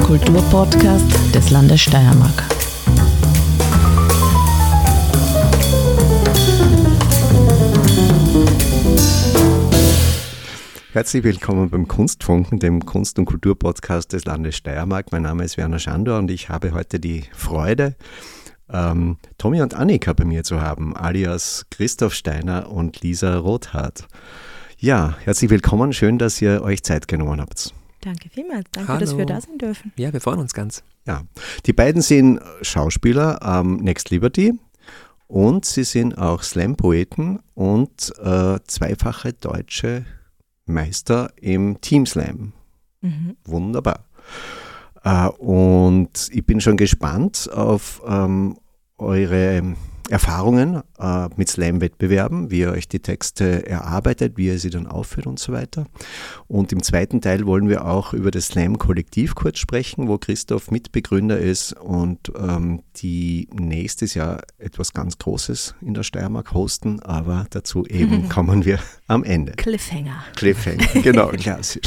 Kulturpodcast des Landes Steiermark. Herzlich willkommen beim Kunstfunken, dem Kunst- und Kulturpodcast des Landes Steiermark. Mein Name ist Werner Schandor und ich habe heute die Freude, Tommy und Annika bei mir zu haben, alias Christoph Steiner und Lisa Rothart. Ja, herzlich willkommen, schön, dass ihr euch Zeit genommen habt. Danke vielmals, danke, Hallo. dass wir da sein dürfen. Ja, wir freuen uns ganz. Ja, die beiden sind Schauspieler am Next Liberty und sie sind auch Slam-Poeten und zweifache deutsche Meister im Teamslam. Wunderbar. Und ich bin schon gespannt auf eure Erfahrungen mit Slam-Wettbewerben, wie ihr euch die Texte erarbeitet, wie ihr sie dann aufführt und so weiter. Und im zweiten Teil wollen wir auch über das Slam-Kollektiv kurz sprechen, wo Christoph Mitbegründer ist und die nächstes Jahr etwas ganz Großes in der Steiermark hosten, aber dazu eben kommen wir am Ende. Cliffhanger, Genau, klassisch.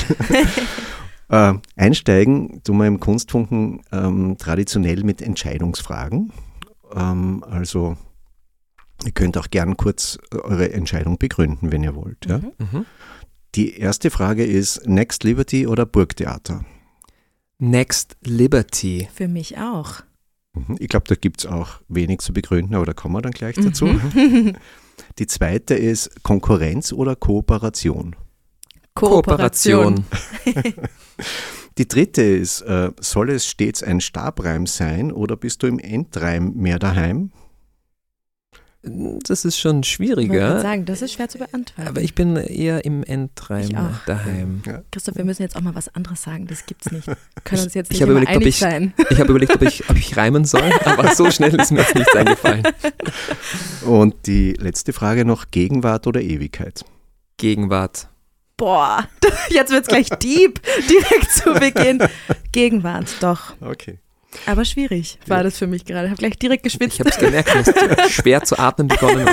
Einsteigen tun wir im Kunstfunken traditionell mit Entscheidungsfragen. Also ihr könnt auch gern kurz eure Entscheidung begründen, wenn ihr wollt. Ja? Die erste Frage ist Next Liberty oder Burgtheater? Next Liberty. für mich auch. Ich glaube, da gibt es auch wenig zu begründen, aber da kommen wir dann gleich dazu. Die zweite ist Konkurrenz oder Kooperation? Kooperation. Die dritte ist, soll es stets ein Stabreim sein oder bist du im Endreim mehr daheim? Das ist schon Ich wollte schwieriger, gerade sagen, das ist schwer zu beantworten. aber ich bin eher im Endreim Ich auch. daheim. Ja. Christoph, wir müssen jetzt auch mal was anderes sagen, das gibt's nicht. Wir können uns jetzt Ich nicht habe immer überlegt, ob einig ich- sein. Ich habe überlegt, ob ich reimen soll, aber so schnell ist mir jetzt nichts eingefallen. Und die letzte Frage noch, Gegenwart oder Ewigkeit? Gegenwart. Boah, jetzt wird's gleich deep, direkt zu Beginn. Gegenwart, doch. Okay. Aber schwierig war das für mich gerade. Ich habe gleich direkt geschwitzt. Ich habe es gemerkt, du hast schwer zu atmen begonnen.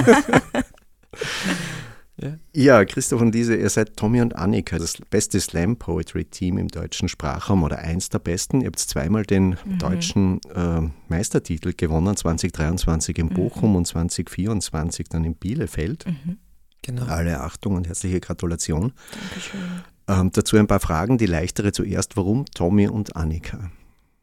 Ja, Christoph und Lisa, ihr seid Tommy und Annika, das beste Slam-Poetry-Team im deutschen Sprachraum oder eins der besten. Ihr habt zweimal den deutschen Meistertitel gewonnen, 2023 in Bochum und 2024 dann in Bielefeld. Genau. Alle Achtung und herzliche Gratulation. Dankeschön. Dazu ein paar Fragen, die leichtere zuerst. Warum Tommy und Annika?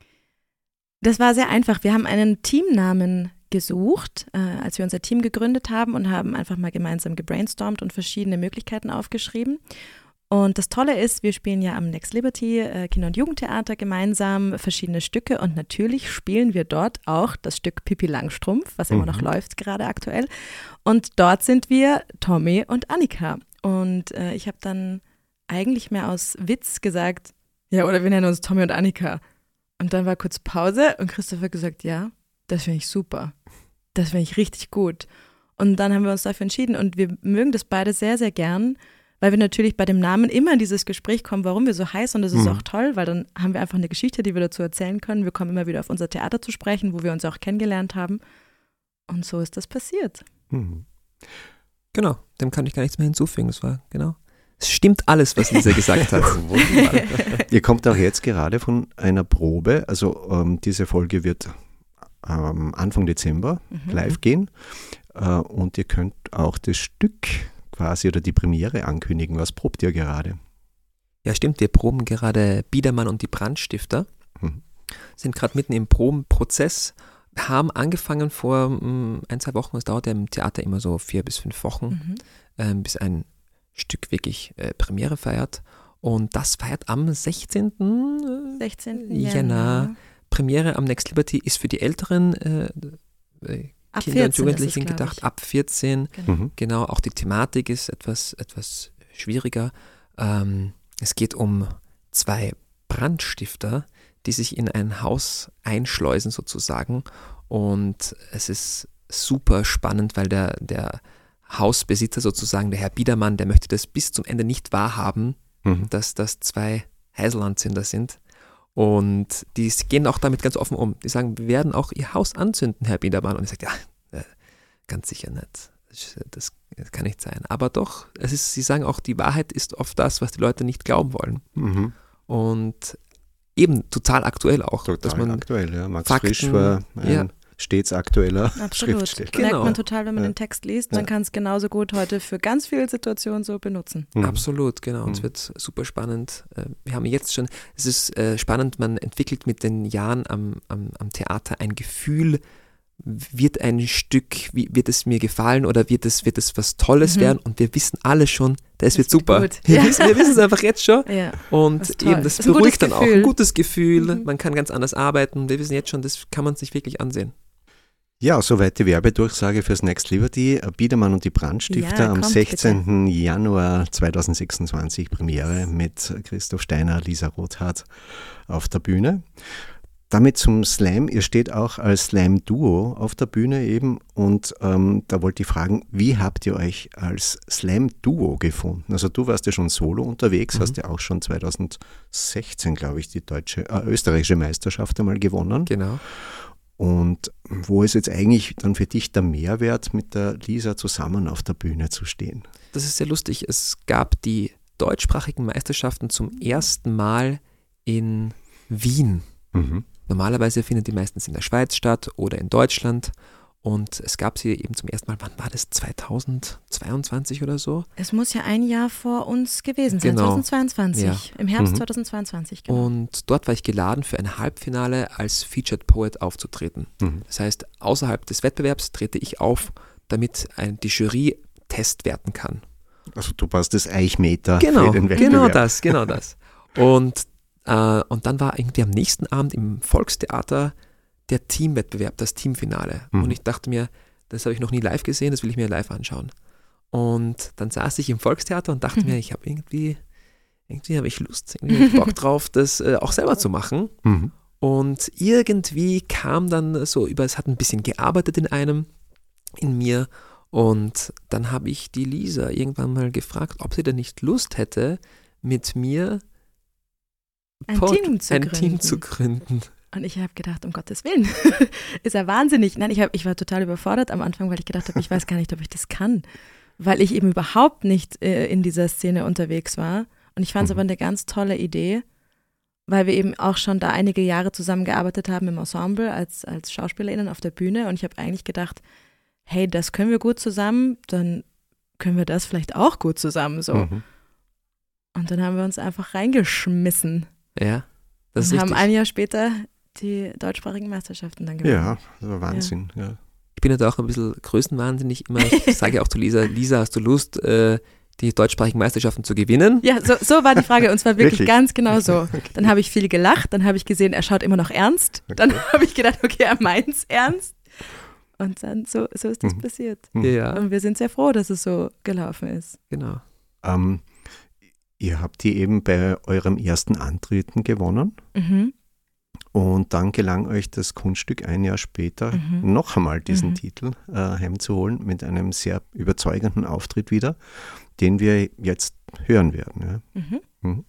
Das war sehr einfach. Wir haben einen Teamnamen gesucht, als wir unser Team gegründet haben und haben einfach mal gemeinsam gebrainstormt und verschiedene Möglichkeiten aufgeschrieben. Und das Tolle ist, wir spielen ja am Next Liberty Kinder- und Jugendtheater gemeinsam verschiedene Stücke und natürlich spielen wir dort auch das Stück Pippi Langstrumpf, was immer noch läuft gerade aktuell. Und dort sind wir Tommy und Annika. Und ich habe dann eigentlich mehr aus Witz gesagt, ja, oder wir nennen uns Tommy und Annika. Und dann war kurz Pause und Christoph hat gesagt, ja, das finde ich super. Das finde ich richtig gut. Und dann haben wir uns dafür entschieden und wir mögen das beide sehr, sehr gern, weil wir natürlich bei dem Namen immer in dieses Gespräch kommen, warum wir so heißen und das ist auch toll, weil dann haben wir einfach eine Geschichte, die wir dazu erzählen können. Wir kommen immer wieder auf unser Theater zu sprechen, wo wir uns auch kennengelernt haben und so ist das passiert. Genau, dem kann ich gar nichts mehr hinzufügen. Es war, genau. Es stimmt alles, was Lisa gesagt hat. Wunderbar. Ihr kommt auch jetzt gerade von einer Probe, also diese Folge wird Anfang Dezember live gehen und ihr könnt auch das Stück quasi oder die Premiere ankündigen. Was probt ihr gerade? Ja, stimmt, wir proben gerade Biedermann und die Brandstifter. Sind gerade mitten im Probenprozess. Haben angefangen vor 1-2 Wochen, es dauert ja im Theater immer so 4 bis 5 Wochen, bis ein Stück wirklich Premiere feiert. Und das feiert am 16. 16. Jänner. Premiere am Next Liberty ist für die älteren Ab Kinder 14 und Jugendlichen ist es, glaub gedacht, ich. ab 14. Genau, auch die Thematik ist etwas schwieriger. Es geht um 2 Brandstifter, die sich in ein Haus einschleusen sozusagen. Und es ist super spannend, weil der Hausbesitzer sozusagen, der Herr Biedermann, der möchte das bis zum Ende nicht wahrhaben, dass das 2 Heiselanzünder sind. Und die gehen auch damit ganz offen um. Die sagen, wir werden auch ihr Haus anzünden, Herr Biedermann. Und er sagt, ja, ganz sicher nicht. Das kann nicht sein. Aber doch, sie sagen auch, die Wahrheit ist oft das, was die Leute nicht glauben wollen. Und eben total aktuell auch. Total dass man aktuell, ja. Max Fakten, Frisch war ein stets aktueller Absolut. Schriftsteller. Merkt Genau. man total, wenn man den Text liest. Man kann es genauso gut heute für ganz viele Situationen so benutzen. Absolut, genau. Und es wird super spannend. Wir haben jetzt schon, es ist spannend, man entwickelt mit den Jahren am Theater ein Gefühl, wird ein Stück, wird es mir gefallen oder wird es was Tolles werden? Und wir wissen alle schon, das wird super. gut. Wir wissen es einfach jetzt schon. Ja. Und Das ist toll. eben, das Das ist ein beruhigt gutes dann auch. Gefühl. Ein gutes Gefühl, man kann ganz anders arbeiten. Wir wissen jetzt schon, das kann man sich wirklich ansehen. Ja, soweit die Werbedurchsage fürs Next Liberty. Biedermann und die Brandstifter Ja, am kommt, 16. Januar 2026 Premiere mit Christoph Steiner, Lisa Rothardt auf der Bühne. Damit zum Slam. Ihr steht auch als Slam-Duo auf der Bühne eben und da wollte ich fragen, wie habt ihr euch als Slam-Duo gefunden? Also du warst ja schon solo unterwegs, hast ja auch schon 2016, glaube ich, die österreichische Meisterschaft einmal gewonnen. Genau. Und wo ist jetzt eigentlich dann für dich der Mehrwert, mit der Lisa zusammen auf der Bühne zu stehen? Das ist sehr lustig. Es gab die deutschsprachigen Meisterschaften zum ersten Mal in Wien. Normalerweise finden die meistens in der Schweiz statt oder in Deutschland. Und es gab sie eben zum ersten Mal, wann war das, 2022 oder so? Es muss ja ein Jahr vor uns gewesen sein, Genau. 2022, Ja. im Herbst 2022. Genau. Und dort war ich geladen, für ein Halbfinale als Featured Poet aufzutreten. Das heißt, außerhalb des Wettbewerbs trete ich auf, damit die Jury Test werten kann. Also du warst das Eichmeter Genau, für den Wettbewerb. genau das. Und dann war irgendwie am nächsten Abend im Volkstheater der Teamwettbewerb, das Teamfinale. Und ich dachte mir, das habe ich noch nie live gesehen, das will ich mir live anschauen. Und dann saß ich im Volkstheater und dachte mir, ich habe irgendwie habe ich Lust, irgendwie hab ich Bock drauf, das auch selber zu machen. Und irgendwie kam dann so es hat ein bisschen gearbeitet in mir. Und dann habe ich die Lisa irgendwann mal gefragt, ob sie denn nicht Lust hätte, mit mir ein Team zu gründen. Und ich habe gedacht, um Gottes Willen, ist ja wahnsinnig. Nein, ich war total überfordert am Anfang, weil ich gedacht habe, ich weiß gar nicht, ob ich das kann, weil ich eben überhaupt nicht in dieser Szene unterwegs war. Und ich fand es aber eine ganz tolle Idee, weil wir eben auch schon da einige Jahre zusammengearbeitet haben im Ensemble als SchauspielerInnen auf der Bühne. Und ich habe eigentlich gedacht, hey, das können wir gut zusammen, dann können wir das vielleicht auch gut zusammen so. Und dann haben wir uns einfach reingeschmissen. Ja, das ist und richtig. haben ein Jahr später die deutschsprachigen Meisterschaften dann gewonnen. Ja, das war Wahnsinn. Ja. Ich bin ja da auch ein bisschen größenwahnsinnig immer. Ich sage auch zu Lisa, hast du Lust, die deutschsprachigen Meisterschaften zu gewinnen? Ja, so war die Frage und zwar wirklich Wirklich? ganz genau so. Dann habe ich viel gelacht, dann habe ich gesehen, er schaut immer noch ernst. Dann habe ich gedacht, okay, er meint's ernst. Und dann so ist das passiert. Ja, Und wir sind sehr froh, dass es so gelaufen ist. genau. Ihr habt die eben bei eurem ersten Antreten gewonnen. Und dann gelang euch das Kunststück ein Jahr später noch einmal diesen Titel heimzuholen mit einem sehr überzeugenden Auftritt wieder, den wir jetzt hören werden. Ja.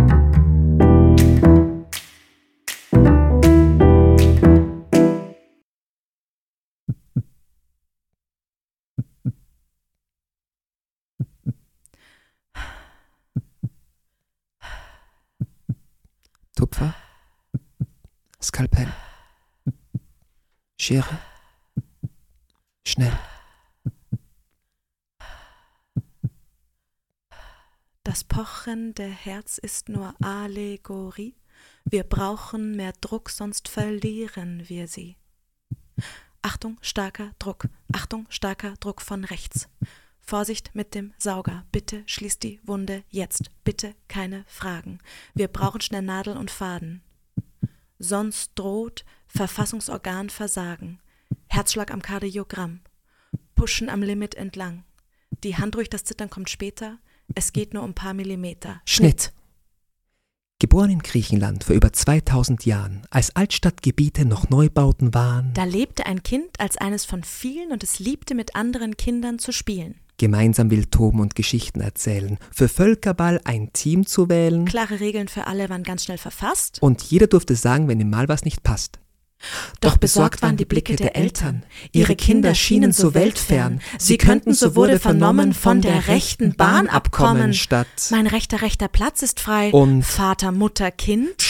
Tupfer, Skalpell, Schere, schnell. Das pochende Herz ist nur Allegorie. Wir brauchen mehr Druck, sonst verlieren wir sie. Achtung, starker Druck. Achtung, starker Druck von rechts. Vorsicht mit dem Sauger. Bitte schließ die Wunde jetzt. Bitte keine Fragen. Wir brauchen schnell Nadel und Faden. Sonst droht Verfassungsorgan Versagen. Herzschlag am Kardiogramm. Pushen am Limit entlang. Die Hand ruhig, das Zittern kommt später. Es geht nur um ein paar Millimeter. Schnitt. Geboren in Griechenland vor über 2000 Jahren, als Altstadtgebiete noch Neubauten waren. Da lebte ein Kind als eines von vielen und es liebte, mit anderen Kindern zu spielen. Gemeinsam wild toben und Geschichten erzählen, für Völkerball ein Team zu wählen. Klare Regeln für alle waren ganz schnell verfasst. Und jeder durfte sagen, wenn ihm mal was nicht passt. Doch besorgt waren die Blicke der Eltern. Ihre Kinder schienen so weltfern. Sie könnten, so wurde vernommen, von der rechten Bahn abkommen. Statt Mein rechter Platz ist frei. und Vater, Mutter, Kind.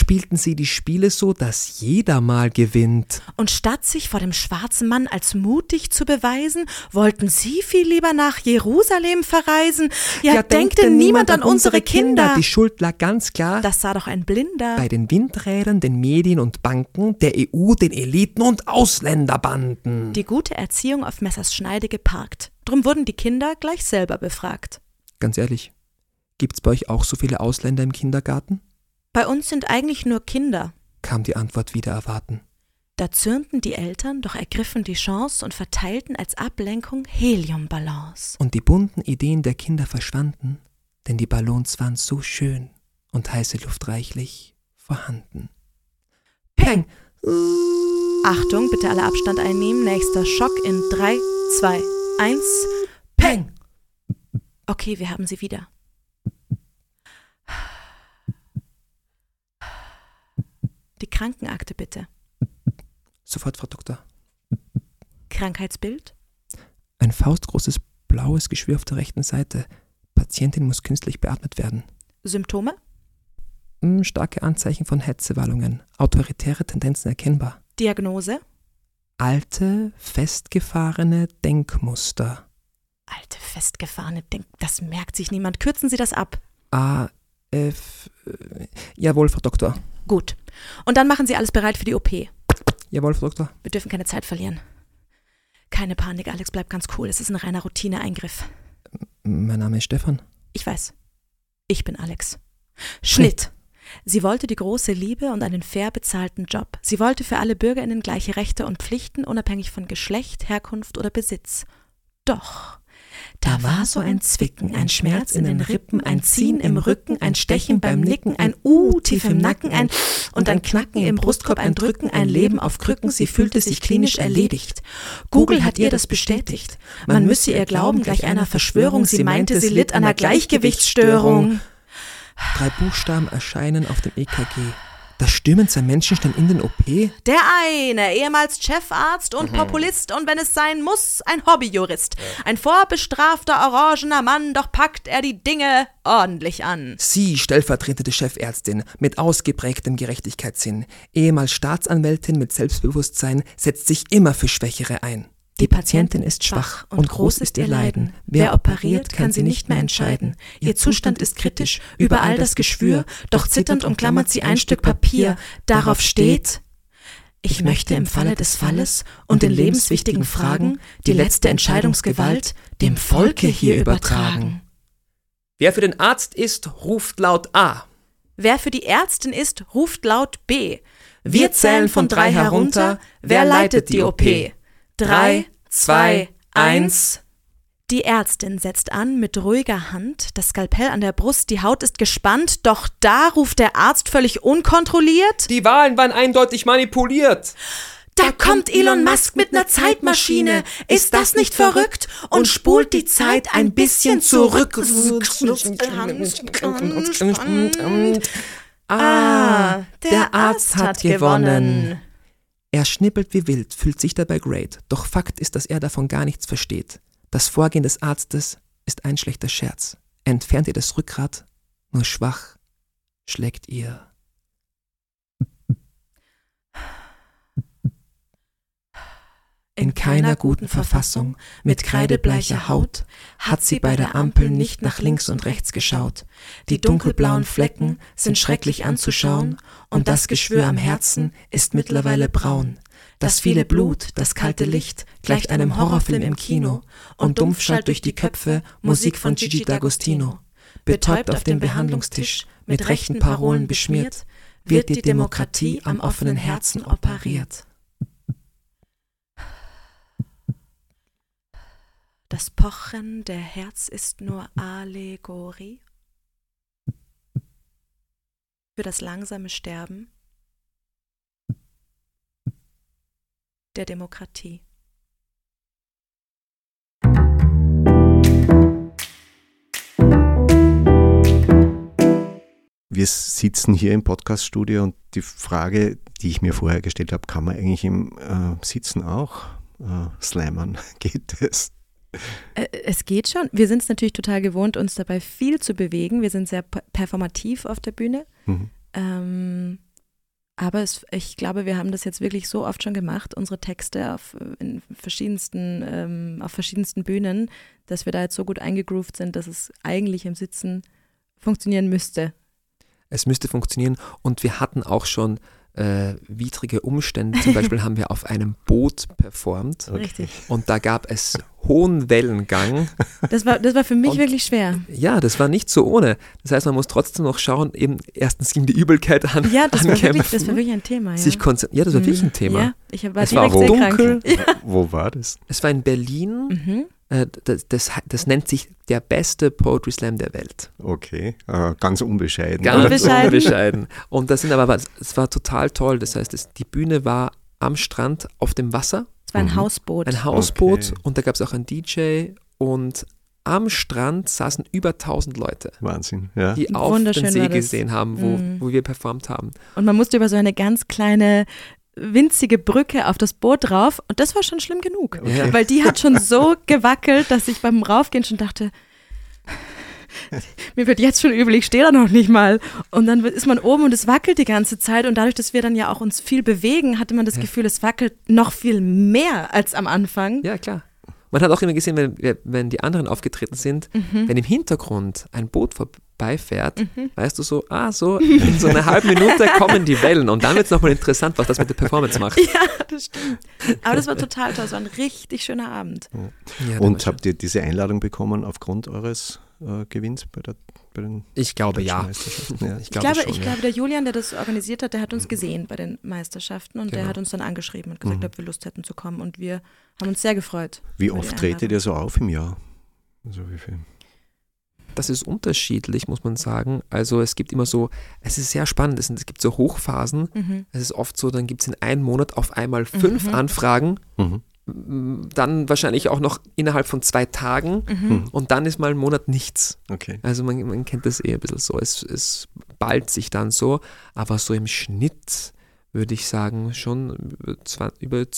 spielten sie die Spiele so, dass jeder mal gewinnt. Und statt sich vor dem schwarzen Mann als mutig zu beweisen, wollten sie viel lieber nach Jerusalem verreisen. Ja, denkt denn niemand an unsere Kinder? Die Schuld lag ganz klar Das sah doch ein Blinder. bei den Windrädern, den Medien und Banken, der EU, den Eliten und Ausländerbanden. Die gute Erziehung auf Messers Schneide geparkt. Drum wurden die Kinder gleich selber befragt. Ganz ehrlich, gibt's bei euch auch so viele Ausländer im Kindergarten? Bei uns sind eigentlich nur Kinder. Kam die Antwort wieder erwarten. Da zürnten die Eltern, doch ergriffen die Chance und verteilten als Ablenkung Heliumballons. Und die bunten Ideen der Kinder verschwanden, denn die Ballons waren so schön und heiße Luft reichlich vorhanden. Peng! Achtung, bitte alle Abstand einnehmen. Nächster Schock in 3, 2, 1. Peng! Okay, wir haben sie wieder. Die Krankenakte bitte. Sofort, Frau Doktor. Krankheitsbild? Ein faustgroßes blaues Geschwür auf der rechten Seite. Patientin muss künstlich beatmet werden. Symptome? Starke Anzeichen von Hetzewallungen. Autoritäre Tendenzen erkennbar. Diagnose? Alte, festgefahrene Denkmuster. Alte, festgefahrene das merkt sich niemand. Kürzen Sie das ab. Jawohl, Frau Doktor. Gut. Und dann machen Sie alles bereit für die OP. Jawohl, Frau Doktor. Wir dürfen keine Zeit verlieren. Keine Panik, Alex, bleib ganz cool. Es ist ein reiner Routineeingriff. Mein Name ist Stefan. Ich weiß. Ich bin Alex. Schnitt. Sie wollte die große Liebe und einen fair bezahlten Job. Sie wollte für alle BürgerInnen gleiche Rechte und Pflichten, unabhängig von Geschlecht, Herkunft oder Besitz. Doch da war so ein Zwicken, ein Schmerz in den Rippen, ein Ziehen im Rücken, ein Stechen beim Nicken, ein tief im Nacken, und ein Knacken im Brustkorb, ein Drücken, ein Leben auf Krücken. Sie fühlte sich klinisch erledigt. Google hat ihr das bestätigt. Man müsse ihr glauben, gleich einer Verschwörung. Sie meinte, sie litt an einer Gleichgewichtsstörung. 3 Buchstaben erscheinen auf dem EKG. Da stürmen 2 Menschenstand in den OP. Der eine, ehemals Chefarzt und Populist und wenn es sein muss, ein Hobbyjurist. Ein vorbestrafter, orangener Mann, doch packt er die Dinge ordentlich an. Sie, stellvertretende Chefärztin mit ausgeprägtem Gerechtigkeitssinn, ehemals Staatsanwältin mit Selbstbewusstsein, setzt sich immer für Schwächere ein. Die Patientin ist schwach und groß ist ihr Leiden. Wer operiert, kann sie nicht mehr entscheiden. Ihr Zustand ist kritisch, überall das Geschwür, doch zitternd umklammert sie ein Stück Papier. Darauf steht: Ich möchte im Falle des Falles und in lebenswichtigen Fragen die letzte Entscheidungsgewalt dem Volke hier übertragen. Wer für den Arzt ist, ruft laut A. Wer für die Ärztin ist, ruft laut B. Wir zählen von 3 herunter. Wer leitet die OP? 3, 2, 1. Die Ärztin setzt an mit ruhiger Hand, das Skalpell an der Brust, die Haut ist gespannt, doch da ruft der Arzt völlig unkontrolliert: Die Wahlen waren eindeutig manipuliert. Da kommt Elon Musk mit einer Zeitmaschine, ist das nicht verrückt? Und spult die Zeit ein bisschen zurück. Der Arzt hat gewonnen. Er schnippelt wie wild, fühlt sich dabei great, doch Fakt ist, dass er davon gar nichts versteht. Das Vorgehen des Arztes ist ein schlechter Scherz. Entfernt ihr das Rückgrat, nur schwach schlägt ihr. In keiner guten Verfassung, mit kreidebleicher Haut, hat sie bei der Ampel nicht nach links und rechts geschaut. Die dunkelblauen Flecken sind schrecklich anzuschauen und das Geschwür am Herzen ist mittlerweile braun. Das viele Blut, das kalte Licht, gleicht einem Horrorfilm im Kino und dumpf schallt durch die Köpfe Musik von Gigi D'Agostino. Betäubt auf dem Behandlungstisch, mit rechten Parolen beschmiert, wird die Demokratie am offenen Herzen operiert. Das Pochen der Herz ist nur Allegorie für das langsame Sterben der Demokratie. Wir sitzen hier im Podcaststudio und die Frage, die ich mir vorher gestellt habe, kann man eigentlich im Sitzen auch slammern? Geht es? Es geht schon. Wir sind es natürlich total gewohnt, uns dabei viel zu bewegen. Wir sind sehr performativ auf der Bühne. Aber ich glaube, wir haben das jetzt wirklich so oft schon gemacht, unsere Texte auf verschiedensten Bühnen, dass wir da jetzt so gut eingegroovt sind, dass es eigentlich im Sitzen funktionieren müsste. Es müsste funktionieren und wir hatten auch schon widrige Umstände. Zum Beispiel haben wir auf einem Boot performt. Richtig. Und da gab es hohen Wellengang. Das war für mich wirklich schwer. Ja, das war nicht so ohne. Das heißt, man muss trotzdem noch schauen, eben erstens gegen die Übelkeit an. Ja, das war wirklich ein Thema. Ja, das war wirklich ein Thema. Ja, ich war es direkt war sehr dunkel. krank. Ja. Wo war das? Es war in Berlin. Das nennt sich der beste Poetry Slam der Welt. Okay, ganz unbescheiden. Ganz unbescheiden. Und es war total toll. Das heißt, die Bühne war am Strand auf dem Wasser. Es war ein Hausboot. Ein Hausboot Okay. und da gab es auch einen DJ und am Strand saßen über 1000 Leute, Wahnsinn, ja. die auf Wunderschön den See war das. gesehen haben, wo wir performt haben. Und man musste über so eine ganz kleine, winzige Brücke auf das Boot rauf und das war schon schlimm genug, Ja. weil die hat schon so gewackelt, dass ich beim Raufgehen schon dachte, mir wird jetzt schon übel, ich stehe da noch nicht mal. Und dann ist man oben und es wackelt die ganze Zeit und dadurch, dass wir dann ja auch uns viel bewegen, hatte man das Gefühl, es wackelt noch viel mehr als am Anfang. Ja, klar. Man hat auch immer gesehen, wenn die anderen aufgetreten sind, wenn im Hintergrund ein Boot vorbeifährt, weißt du so in so einer halben Minute kommen die Wellen und dann wird es nochmal interessant, was das mit der Performance macht. Ja, das stimmt. Aber das war total toll, es war ein richtig schöner Abend. Ja, Und habt ihr diese Einladung bekommen aufgrund eures Gewinns bei den ich glaube, ja. Meisterschaften? Ja. Ich glaube, der Julian, der das organisiert hat, der hat uns gesehen bei den Meisterschaften und der hat uns dann angeschrieben und gesagt, ob wir Lust hätten zu kommen und wir haben uns sehr gefreut. Wie oft tretet ihr so auf im Jahr? Also wie viel? Das ist unterschiedlich, muss man sagen. Also es gibt immer so, es ist sehr spannend, es gibt so Hochphasen. Es ist oft so, dann gibt es in einem Monat auf einmal 5 Anfragen, dann wahrscheinlich auch noch innerhalb von 2 Tagen und dann ist mal ein Monat nichts. Okay. Also man kennt das ein bisschen so, es ballt sich dann so, aber so im Schnitt würde ich sagen, schon über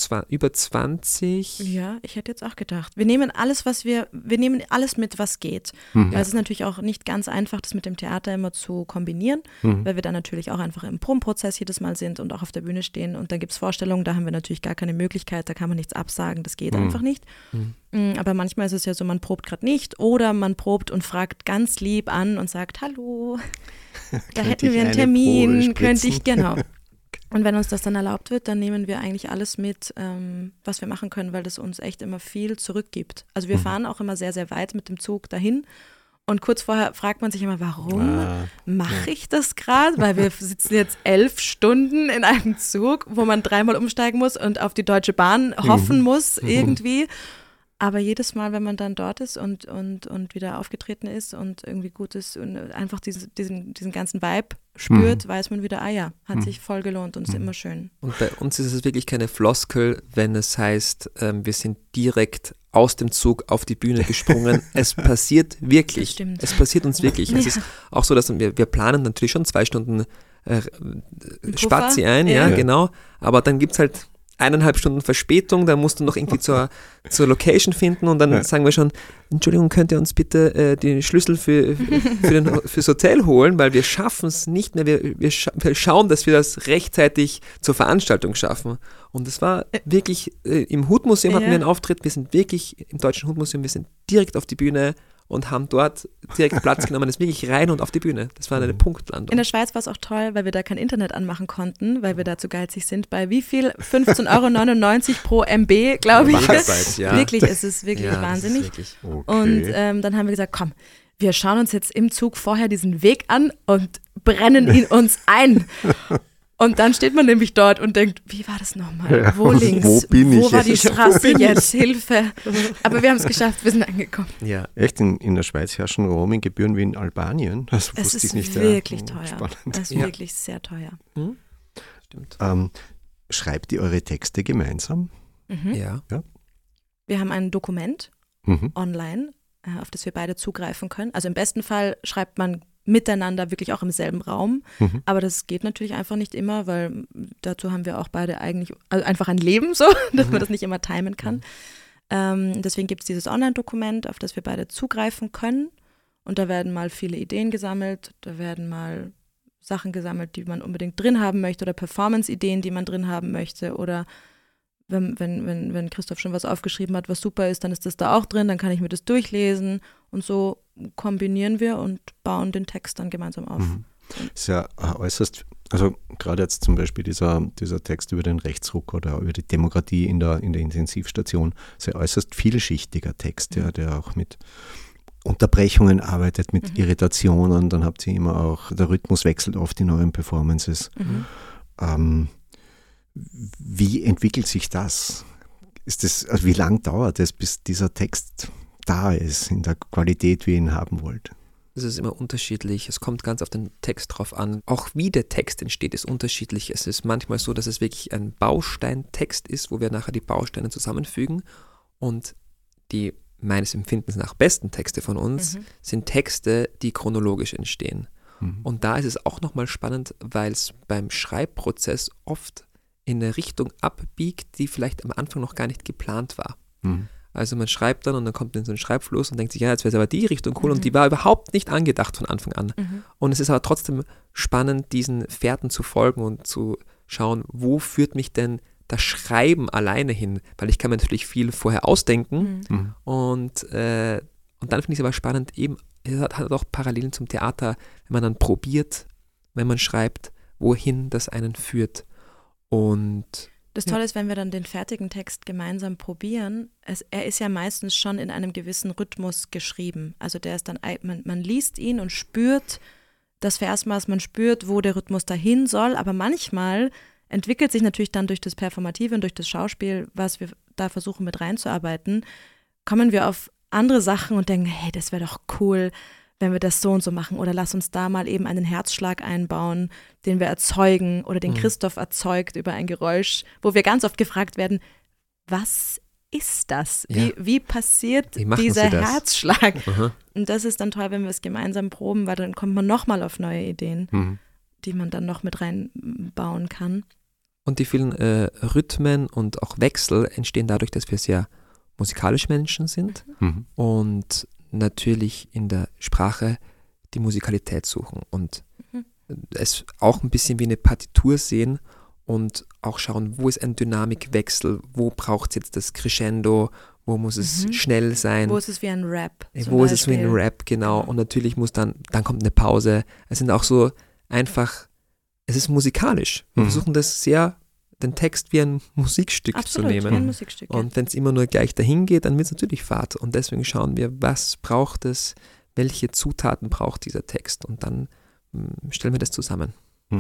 20. Ja, ich hätte jetzt auch gedacht. Wir nehmen alles mit, was geht. Weil es ist natürlich auch nicht ganz einfach, das mit dem Theater immer zu kombinieren, weil wir dann natürlich auch einfach im Probenprozess jedes Mal sind und auch auf der Bühne stehen und dann gibt es Vorstellungen, da haben wir natürlich gar keine Möglichkeit, da kann man nichts absagen, das geht einfach nicht. Aber manchmal ist es ja so, man probt gerade nicht oder man probt und fragt ganz lieb an und sagt, hallo, da hätten wir einen Termin, könnte ich, genau. Und wenn uns das dann erlaubt wird, dann nehmen wir eigentlich alles mit, was wir machen können, weil das uns echt immer viel zurückgibt. Also wir fahren auch immer sehr, sehr weit mit dem Zug dahin und kurz vorher fragt man sich immer, warum mache ich das gerade? Weil wir sitzen jetzt 11 Stunden in einem Zug, wo man 3-mal umsteigen muss und auf die Deutsche Bahn hoffen muss irgendwie. Aber jedes Mal, wenn man dann dort ist und wieder aufgetreten ist und irgendwie gut ist und einfach diesen ganzen Vibe spürt, weiß man wieder, hat sich voll gelohnt und ist immer schön. Und bei uns ist es wirklich keine Floskel, wenn es heißt, wir sind direkt aus dem Zug auf die Bühne gesprungen. Es passiert wirklich. Es passiert uns wirklich. Es ist auch so, dass wir planen natürlich schon 2 Stunden Spazi ein, ja, genau. Aber dann gibt es halt 1,5 Stunden Verspätung, dann musst du noch irgendwie zur Location finden und dann sagen wir schon, Entschuldigung, könnt ihr uns bitte die Schlüssel fürs Hotel holen, weil wir schaffen es nicht mehr, wir schauen, dass wir das rechtzeitig zur Veranstaltung schaffen. Und es war wirklich, im Hutmuseum hatten wir einen Auftritt, wir sind wirklich im Deutschen Hutmuseum, wir sind direkt auf die Bühne und haben dort direkt Platz genommen, ist wirklich rein und auf die Bühne. Das war eine Punktlandung. In der Schweiz war es auch toll, weil wir da kein Internet anmachen konnten, weil wir da zu geizig sind. Bei wie viel? 15,99 € pro MB, glaube ich. Ja. Wirklich, es ist wirklich wahnsinnig. Ist wirklich. Okay. Und dann haben wir gesagt, komm, wir schauen uns jetzt im Zug vorher diesen Weg an und brennen ihn uns ein. Und dann steht man nämlich dort und denkt, wie war das nochmal? Wo links? Wo bin ich Wo war die jetzt? Straße jetzt? Hilfe. Aber wir haben es geschafft, wir sind angekommen. Ja. Echt, in der Schweiz herrschen Roaming-Gebühren wie in Albanien? Das Es wusste ich ist nicht. wirklich teuer. Spannend. Es ist wirklich sehr teuer. Stimmt. Schreibt ihr eure Texte gemeinsam? Ja. Wir haben ein Dokument online, auf das wir beide zugreifen können. Also im besten Fall schreibt man miteinander wirklich auch im selben Raum. Aber das geht natürlich einfach nicht immer, weil dazu haben wir auch beide eigentlich einfach ein Leben so, dass man das nicht immer timen kann. Deswegen gibt es dieses Online-Dokument, auf das wir beide zugreifen können. Und da werden mal viele Ideen gesammelt, da werden mal Sachen gesammelt, die man unbedingt drin haben möchte oder Performance-Ideen, die man drin haben möchte oder wenn Christoph schon was aufgeschrieben hat, was super ist, dann ist das da auch drin, dann kann ich mir das durchlesen und so kombinieren wir und bauen den Text dann gemeinsam auf. Ist ja äußerst, also gerade jetzt zum Beispiel dieser Text über den Rechtsruck oder über die Demokratie in der Intensivstation, ist ja äußerst vielschichtiger Text, ja, der auch mit Unterbrechungen arbeitet, mit Irritationen, dann habt ihr immer auch, der Rhythmus wechselt oft in euren Performances. Wie entwickelt sich das? Also wie lang dauert es, bis dieser Text da ist, in der Qualität, wie ihr ihn haben wollt? Es ist immer unterschiedlich. Es kommt ganz auf den Text drauf an. Auch wie der Text entsteht, ist unterschiedlich. Es ist manchmal so, dass es wirklich ein Bausteintext ist, wo wir nachher die Bausteine zusammenfügen. Und die meines Empfindens nach besten Texte von uns sind Texte, die chronologisch entstehen. Und da ist es auch nochmal spannend, weil es beim Schreibprozess oft in eine Richtung abbiegt, die vielleicht am Anfang noch gar nicht geplant war. Also man schreibt dann und dann kommt in so einen Schreibfluss und denkt sich, ja, jetzt wäre es aber die Richtung cool und die war überhaupt nicht angedacht von Anfang an. Und es ist aber trotzdem spannend, diesen Fährten zu folgen und zu schauen, wo führt mich denn das Schreiben alleine hin? Weil ich kann mir natürlich viel vorher ausdenken und dann finde ich es aber spannend, eben, es hat auch Parallelen zum Theater, wenn man dann probiert, wenn man schreibt, wohin das einen führt. Und das Tolle ist, wenn wir dann den fertigen Text gemeinsam probieren, er ist ja meistens schon in einem gewissen Rhythmus geschrieben. Also der ist dann, man liest ihn und spürt das Versmaß, man spürt, wo der Rhythmus dahin soll, aber manchmal entwickelt sich natürlich dann durch das Performative und durch das Schauspiel, was wir da versuchen mit reinzuarbeiten, kommen wir auf andere Sachen und denken, hey, das wäre doch cool, wenn wir das so und so machen oder lass uns da mal eben einen Herzschlag einbauen, den wir erzeugen oder den Christoph erzeugt über ein Geräusch, wo wir ganz oft gefragt werden, was ist das? Wie passiert dieser Herzschlag? Und das ist dann toll, wenn wir es gemeinsam proben, weil dann kommt man nochmal auf neue Ideen, die man dann noch mit reinbauen kann. Und die vielen Rhythmen und auch Wechsel entstehen dadurch, dass wir sehr musikalische Menschen sind und natürlich in der Sprache die Musikalität suchen und es auch ein bisschen wie eine Partitur sehen und auch schauen, wo ist ein Dynamikwechsel, wo braucht es jetzt das Crescendo, wo muss es schnell sein. Wo ist es wie ein Rap? Wo ist es wie ein Rap, genau. Und natürlich muss dann kommt eine Pause. Es sind auch so einfach, es ist musikalisch. Wir versuchen das sehr, den Text wie ein Musikstück zu nehmen. Ein Musikstück, und wenn es immer nur gleich dahin geht, dann wird es natürlich fad. Und deswegen schauen wir, was braucht es, welche Zutaten braucht dieser Text. Und dann stellen wir das zusammen.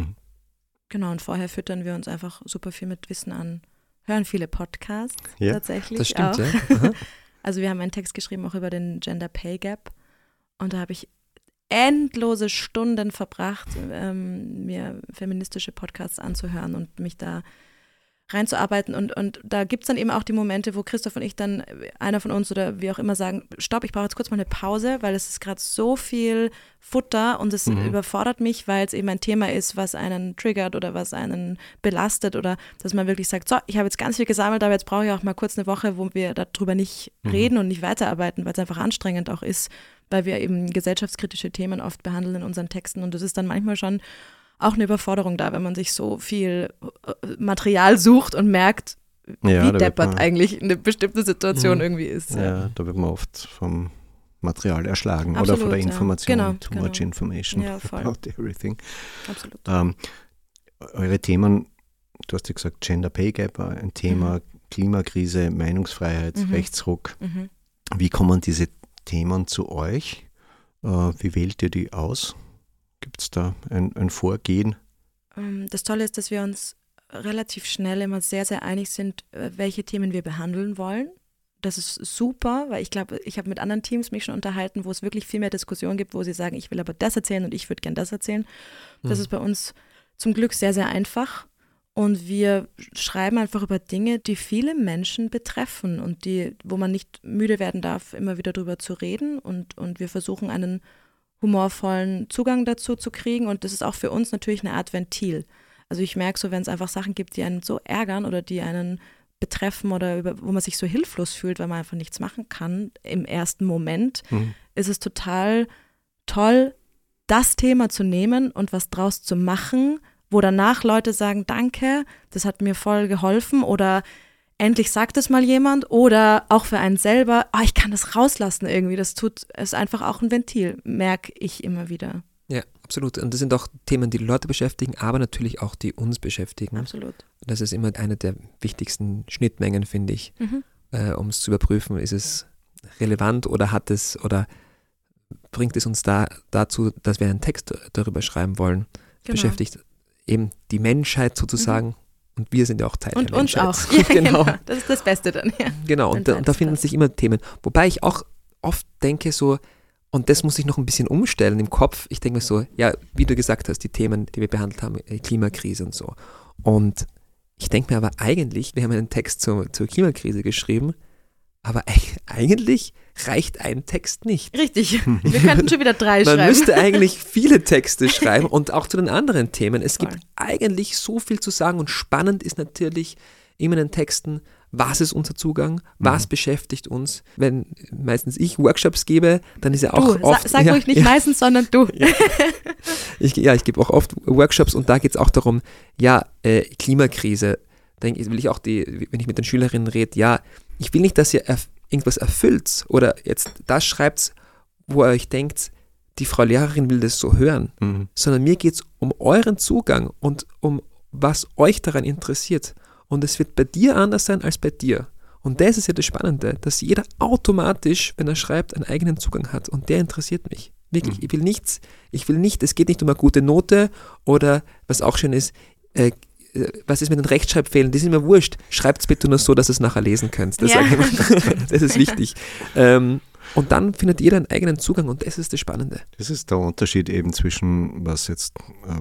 Genau, und vorher füttern wir uns einfach super viel mit Wissen an. Hören viele Podcasts tatsächlich. Das stimmt, auch. ja. Also wir haben einen Text geschrieben auch über den Gender Pay Gap. Und da habe ich endlose Stunden verbracht, mir feministische Podcasts anzuhören und mich da reinzuarbeiten und da gibt es dann eben auch die Momente, wo Christoph und ich dann, einer von uns oder wie auch immer sagen, stopp, ich brauche jetzt kurz mal eine Pause, weil es ist gerade so viel Futter und es überfordert mich, weil es eben ein Thema ist, was einen triggert oder was einen belastet oder dass man wirklich sagt, so, ich habe jetzt ganz viel gesammelt, aber jetzt brauche ich auch mal kurz eine Woche, wo wir darüber nicht reden und nicht weiterarbeiten, weil es einfach anstrengend auch ist, weil wir eben gesellschaftskritische Themen oft behandeln in unseren Texten und das ist dann manchmal schon auch eine Überforderung da, wenn man sich so viel Material sucht und merkt, wie deppert eigentlich eine bestimmte Situation irgendwie ist. Ja, da wird man oft vom Material erschlagen. Absolut, oder von der Information. Genau, too much information about everything. Absolut. Eure Themen, du hast ja gesagt, Gender Pay Gap, ein Thema, Klimakrise, Meinungsfreiheit, Rechtsruck. Wie kommen diese Themen zu euch? Wie wählt ihr die aus? Gibt es da ein Vorgehen? Das Tolle ist, dass wir uns relativ schnell immer sehr, sehr einig sind, welche Themen wir behandeln wollen. Das ist super, weil ich glaube, ich habe mit anderen Teams mich schon unterhalten, wo es wirklich viel mehr Diskussion gibt, wo sie sagen, ich will aber das erzählen und ich würde gern das erzählen. Das ist bei uns zum Glück sehr, sehr einfach. Und wir schreiben einfach über Dinge, die viele Menschen betreffen und wo man nicht müde werden darf, immer wieder drüber zu reden. Und wir versuchen einen humorvollen Zugang dazu zu kriegen und das ist auch für uns natürlich eine Art Ventil. Also ich merke so, wenn es einfach Sachen gibt, die einen so ärgern oder die einen betreffen oder wo man sich so hilflos fühlt, weil man einfach nichts machen kann im ersten Moment, ist es total toll, das Thema zu nehmen und was draus zu machen, wo danach Leute sagen, danke, das hat mir voll geholfen oder endlich sagt es mal jemand oder auch für einen selber, ich kann das rauslassen irgendwie, ist einfach auch ein Ventil, merke ich immer wieder. Ja, absolut. Und das sind auch Themen, die Leute beschäftigen, aber natürlich auch die uns beschäftigen. Absolut. Das ist immer eine der wichtigsten Schnittmengen, finde ich, um es zu überprüfen, ist es relevant oder bringt es uns dazu, dass wir einen Text darüber schreiben wollen. Das beschäftigt eben die Menschheit sozusagen und wir sind ja auch Teil der Menschheit. Und uns auch. Ja, genau. Das ist das Beste dann. Ja. Genau, und da finden sich immer Themen. Wobei ich auch oft denke so, und das muss ich noch ein bisschen umstellen im Kopf. Ich denke mir so, ja, wie du gesagt hast, die Themen, die wir behandelt haben, Klimakrise und so. Und ich denke mir aber eigentlich, wir haben einen Text zur Klimakrise geschrieben, aber eigentlich reicht ein Text nicht. Richtig, wir könnten schon wieder 3 schreiben. Man müsste eigentlich viele Texte schreiben und auch zu den anderen Themen. Es gibt eigentlich so viel zu sagen und spannend ist natürlich immer in den Texten, was ist unser Zugang, was beschäftigt uns. Wenn meistens ich Workshops gebe, dann ist ja auch oft... Sag ruhig nicht meistens, sondern du. Ja. Ich gebe auch oft Workshops und da geht es auch darum, Klimakrise, will ich auch wenn ich mit den Schülerinnen rede, ich will nicht, dass ihr irgendwas erfüllt oder jetzt das schreibt, wo ihr euch denkt, die Frau Lehrerin will das so hören, sondern mir geht es um euren Zugang und um was euch daran interessiert. Und es wird bei dir anders sein als bei dir. Und das ist ja das Spannende, dass jeder automatisch, wenn er schreibt, einen eigenen Zugang hat. Und der interessiert mich. Wirklich, ich will nicht, es geht nicht um eine gute Note oder, was auch schön ist, was ist mit den Rechtschreibfehlern, die sind mir wurscht. Schreibt es bitte nur so, dass ihr es nachher lesen könnt. Das, das ist wichtig. Und dann findet jeder einen eigenen Zugang und das ist das Spannende. Das ist der Unterschied eben zwischen, was jetzt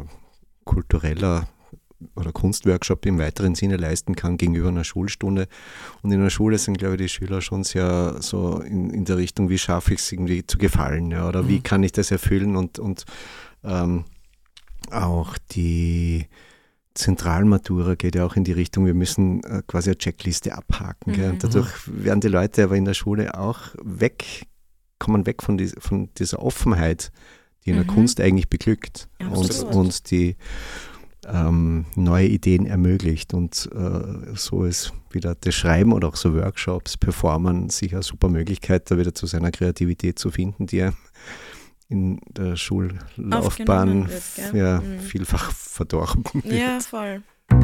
kultureller oder Kunstworkshop im weiteren Sinne leisten kann gegenüber einer Schulstunde. Und in der Schule sind, glaube ich, die Schüler schon sehr so in der Richtung, wie schaffe ich es irgendwie zu gefallen, oder wie kann ich das erfüllen und auch die Zentralmatura geht ja auch in die Richtung, wir müssen quasi eine Checkliste abhaken. Gell? Und dadurch werden die Leute aber in der Schule auch kommen weg von dieser Offenheit, die in der Kunst eigentlich beglückt und die neue Ideen ermöglicht. Und so ist wieder das Schreiben oder auch so Workshops, Performen sicher eine super Möglichkeit, da wieder zu seiner Kreativität zu finden, die er in der Schullaufbahn vielfach verdorben wird. Ja, voll.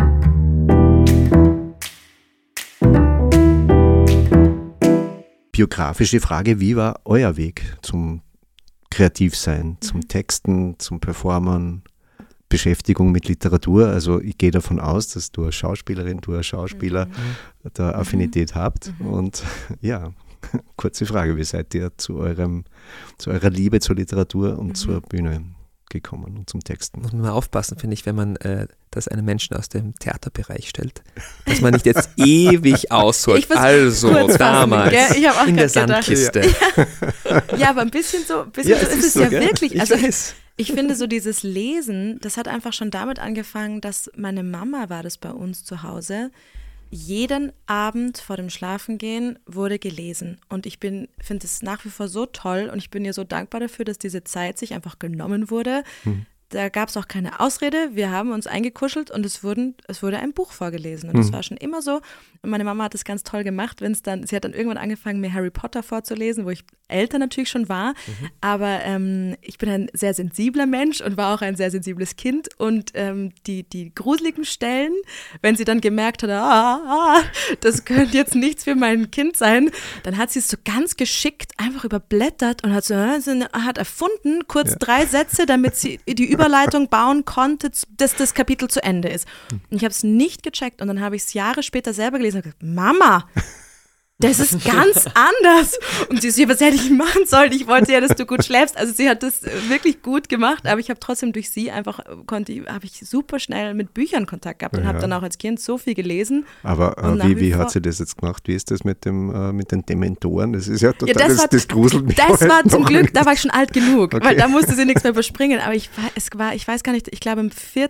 Biografische Frage, wie war euer Weg zum Kreativsein, zum Texten, zum Performen, Beschäftigung mit Literatur? Also ich gehe davon aus, dass du als Schauspielerin, du als Schauspieler da Affinität habt. Und ja, kurze Frage, wie seid ihr zu eurer Liebe zur Literatur und zur Bühne gekommen und zum Texten? Muss man mal aufpassen, finde ich, wenn man das einem Menschen aus dem Theaterbereich stellt, dass man nicht jetzt ewig ausholt. Also damals in der Sandkiste. Ja, aber ein bisschen so ist es ja wirklich. Also ich finde so dieses Lesen, das hat einfach schon damit angefangen, dass meine Mama war das bei uns zu Hause. Jeden Abend vor dem Schlafengehen wurde gelesen und ich finde es nach wie vor so toll und ich bin ihr so dankbar dafür, dass diese Zeit sich einfach genommen wurde. Da gab es auch keine Ausrede, wir haben uns eingekuschelt und es wurde ein Buch vorgelesen und das war schon immer so. Und meine Mama hat das ganz toll gemacht, sie hat dann irgendwann angefangen, mir Harry Potter vorzulesen, wo ich älter natürlich schon war, aber ich bin ein sehr sensibler Mensch und war auch ein sehr sensibles Kind und die gruseligen Stellen, wenn sie dann gemerkt hat, das könnte jetzt nichts für mein Kind sein, dann hat sie es so ganz geschickt einfach überblättert und hat erfunden, kurz 3 Sätze, damit sie die Überleitung bauen konnte, dass das Kapitel zu Ende ist. Und ich habe es nicht gecheckt und dann habe ich es Jahre später selber gelesen und gesagt, Mama, das ist ganz anders. Und sie so, was hätte ich machen sollen? Ich wollte ja, dass du gut schläfst. Also sie hat das wirklich gut gemacht, aber ich habe trotzdem durch sie habe ich super schnell mit Büchern Kontakt gehabt und habe dann auch als Kind so viel gelesen. Aber wie hat sie das jetzt gemacht? Wie ist das mit den Dementoren? Das ist ja total, das gruselt mich. Das war zum Glück, da war ich schon alt genug, weil da musste sie nichts mehr überspringen. Aber ich weiß gar nicht, ich glaube im 4.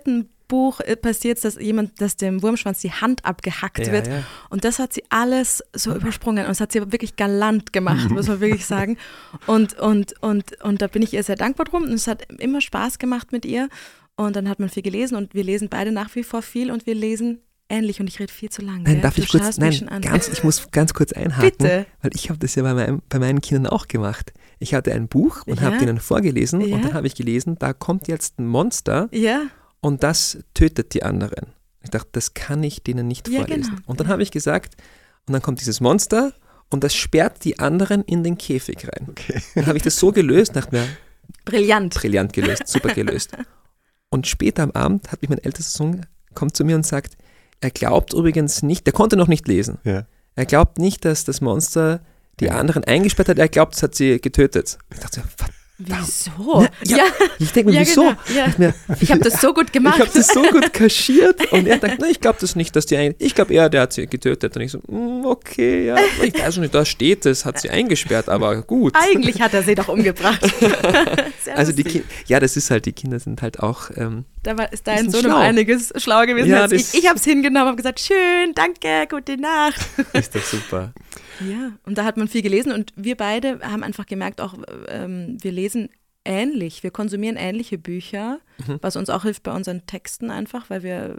Buch passiert es, dass dem Wurmschwanz die Hand abgehackt wird. Ja. Und das hat sie alles so übersprungen. Und das hat sie aber wirklich galant gemacht, muss man wirklich sagen. Und da bin ich ihr sehr dankbar drum. Und es hat immer Spaß gemacht mit ihr. Und dann hat man viel gelesen. Und wir lesen beide nach wie vor viel. Und wir lesen ähnlich. Und ich rede viel zu lange. Nein, darf ich kurz? Ich muss ganz kurz einhaken. Bitte. Weil ich habe das ja bei meinen Kindern auch gemacht. Ich hatte ein Buch und habe denen vorgelesen. Und dann habe ich gelesen, da kommt jetzt ein Monster. Ja. Und das tötet die anderen. Ich dachte, das kann ich denen nicht vorlesen. Genau. Und dann habe ich gesagt, und dann kommt dieses Monster und das sperrt die anderen in den Käfig rein. Okay. Dann habe ich das so gelöst, dachte mir, Brillant gelöst, super gelöst. Und später am Abend hat mich mein ältester Sohn, kommt zu mir und sagt, er glaubt übrigens nicht, der konnte noch nicht lesen. Ja. Er glaubt nicht, dass das Monster die anderen eingesperrt hat, er glaubt, es hat sie getötet. Ich dachte, wieso? Ja. Ich denke mir, wieso? Genau, ja. Ich habe das so gut gemacht. Ich habe das so gut kaschiert. Und er dachte, ich glaube das nicht, dass ich glaube eher, der hat sie getötet. Und ich so, okay, ja, ich weiß nicht, da steht es, hat sie eingesperrt, aber gut. Eigentlich hat er sie doch umgebracht. Also das ist halt, die Kinder sind halt auch ist dein Sohn um einiges schlauer gewesen als ich. Ich habe es hingenommen und gesagt, schön, danke, gute Nacht. Ist doch super. Ja, und da hat man viel gelesen und wir beide haben einfach gemerkt, auch wir lesen ähnlich, wir konsumieren ähnliche Bücher, was uns auch hilft bei unseren Texten einfach, weil wir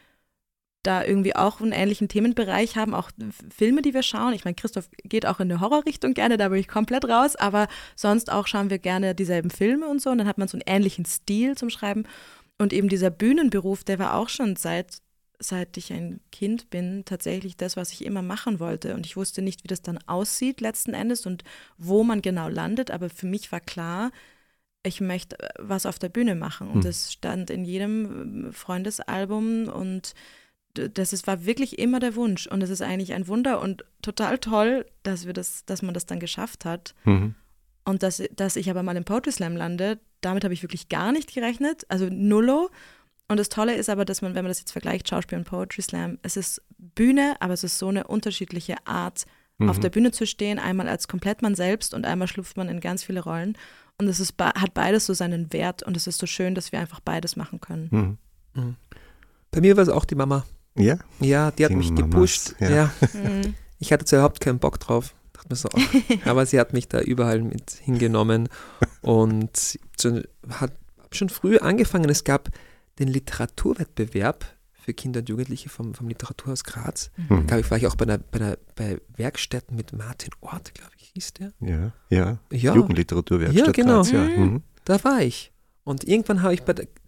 da irgendwie auch einen ähnlichen Themenbereich haben, auch Filme, die wir schauen. Ich meine, Christoph geht auch in eine Horrorrichtung gerne, da bin ich komplett raus, aber sonst auch schauen wir gerne dieselben Filme und so und dann hat man so einen ähnlichen Stil zum Schreiben und eben dieser Bühnenberuf, der war auch schon seit ich ein Kind bin, tatsächlich das, was ich immer machen wollte. Und ich wusste nicht, wie das dann aussieht letzten Endes und wo man genau landet. Aber für mich war klar, ich möchte was auf der Bühne machen. Und das stand in jedem Freundesalbum und war wirklich immer der Wunsch. Und es ist eigentlich ein Wunder und total toll, dass man das dann geschafft hat. Und dass ich aber mal im Poetry Slam lande, damit habe ich wirklich gar nicht gerechnet. Also nullo. Und das Tolle ist aber, dass man, wenn man das jetzt vergleicht, Schauspiel und Poetry Slam, es ist Bühne, aber es ist so eine unterschiedliche Art, auf der Bühne zu stehen, einmal als komplett man selbst und einmal schlüpft man in ganz viele Rollen. Und es hat beides so seinen Wert und es ist so schön, dass wir einfach beides machen können. Bei mir war es auch die Mama. Ja? Ja, die hat mich gepusht. Ja. Ich hatte zwar überhaupt keinen Bock drauf, dachte mir so, aber sie hat mich da überall mit hingenommen und hat schon früh angefangen, es gab den Literaturwettbewerb für Kinder und Jugendliche vom Literaturhaus Graz. Da war ich auch bei Werkstätten mit Martin Ort, glaube ich, hieß der. Ja. Jugendliteraturwerkstatt. Ja, genau. Graz, ja. Da war ich. Und irgendwann habe ich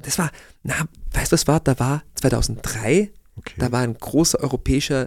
weißt du was war? Da war 2003, da war ein großer europäischer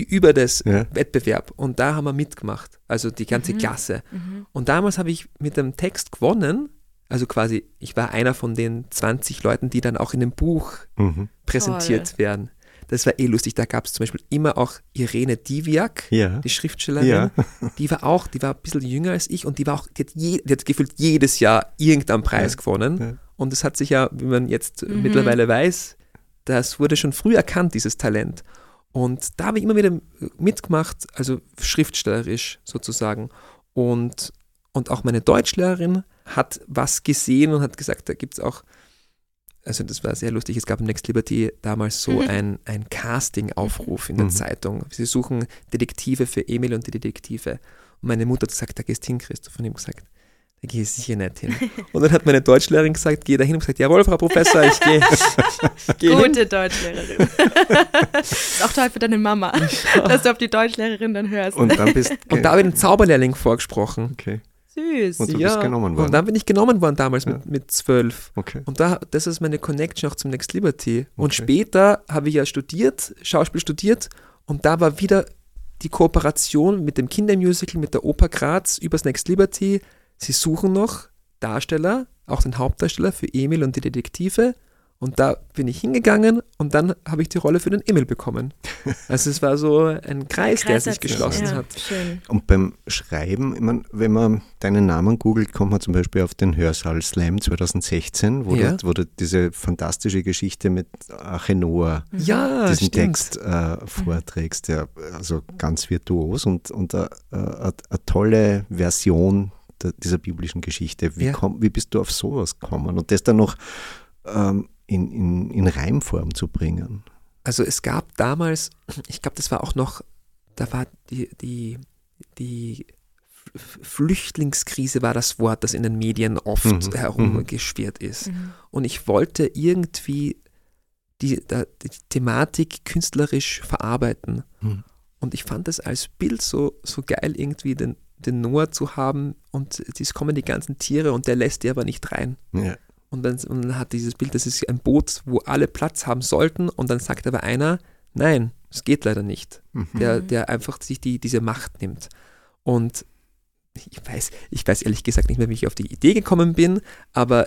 Wettbewerb und da haben wir mitgemacht, also die ganze Klasse. Und damals habe ich mit dem Text gewonnen. Also quasi, ich war einer von den 20 Leuten, die dann auch in dem Buch präsentiert werden. Das war lustig. Da gab es zum Beispiel immer auch Irene Diviak, die Schriftstellerin. Die war ein bisschen jünger als ich und die hat gefühlt jedes Jahr irgendeinen Preis gewonnen. Ja. Und das hat sich ja, wie man jetzt mittlerweile weiß, das wurde schon früh erkannt, dieses Talent. Und da habe ich immer wieder mitgemacht, also schriftstellerisch sozusagen. Und auch meine Deutschlehrerin hat was gesehen und hat gesagt, da gibt es auch, also das war sehr lustig, es gab im Next Liberty damals so ein Casting-Aufruf in der Zeitung. Sie suchen Detektive für Emil und die Detektive. Und meine Mutter hat gesagt, da gehst hin, Christoph. Und ich habe gesagt, da gehe ich sicher nicht hin. Und dann hat meine Deutschlehrerin gesagt, geh da hin und gesagt, jawohl, Frau Professor, ich gehe. Gute Deutschlehrerin. Ist auch toll für deine Mama, dass du auf die Deutschlehrerin dann hörst. Und da habe ich einen Zauberlehrling vorgesprochen. Okay. Süß. Und du bist genommen worden. Und dann bin ich genommen worden damals mit 12. Okay. Und das ist meine Connection auch zum Next Liberty. Und später habe ich ja Schauspiel studiert und da war wieder die Kooperation mit dem Kindermusical, mit der Oper Graz übers Next Liberty. Sie suchen noch Darsteller, auch den Hauptdarsteller für Emil und die Detektive. Und da bin ich hingegangen und dann habe ich die Rolle für den Emil bekommen. Also es war so ein Kreis, der sich geschlossen hat. Schön. Und beim Schreiben, ich meine, wenn man deinen Namen googelt, kommt man zum Beispiel auf den Hörsaal Slam 2016, wo du diese fantastische Geschichte mit Arche Noah, diesen Text vorträgst, der also ganz virtuos und eine tolle Version dieser biblischen Geschichte. Wie bist du auf sowas gekommen? Und das dann noch in Reimform zu bringen? Also es gab damals, ich glaube, das war auch noch, da war die Flüchtlingskrise war das Wort, das in den Medien oft herumgeschwirrt ist. Und ich wollte irgendwie die Thematik künstlerisch verarbeiten. Und ich fand es als Bild so geil, irgendwie den Noah zu haben und es kommen die ganzen Tiere und der lässt die aber nicht rein. Ja. Und dann hat dieses Bild, das ist ein Boot, wo alle Platz haben sollten und dann sagt aber einer, nein, es geht leider nicht. Der einfach sich diese Macht nimmt. Und ich weiß ehrlich gesagt nicht mehr, wie ich auf die Idee gekommen bin, aber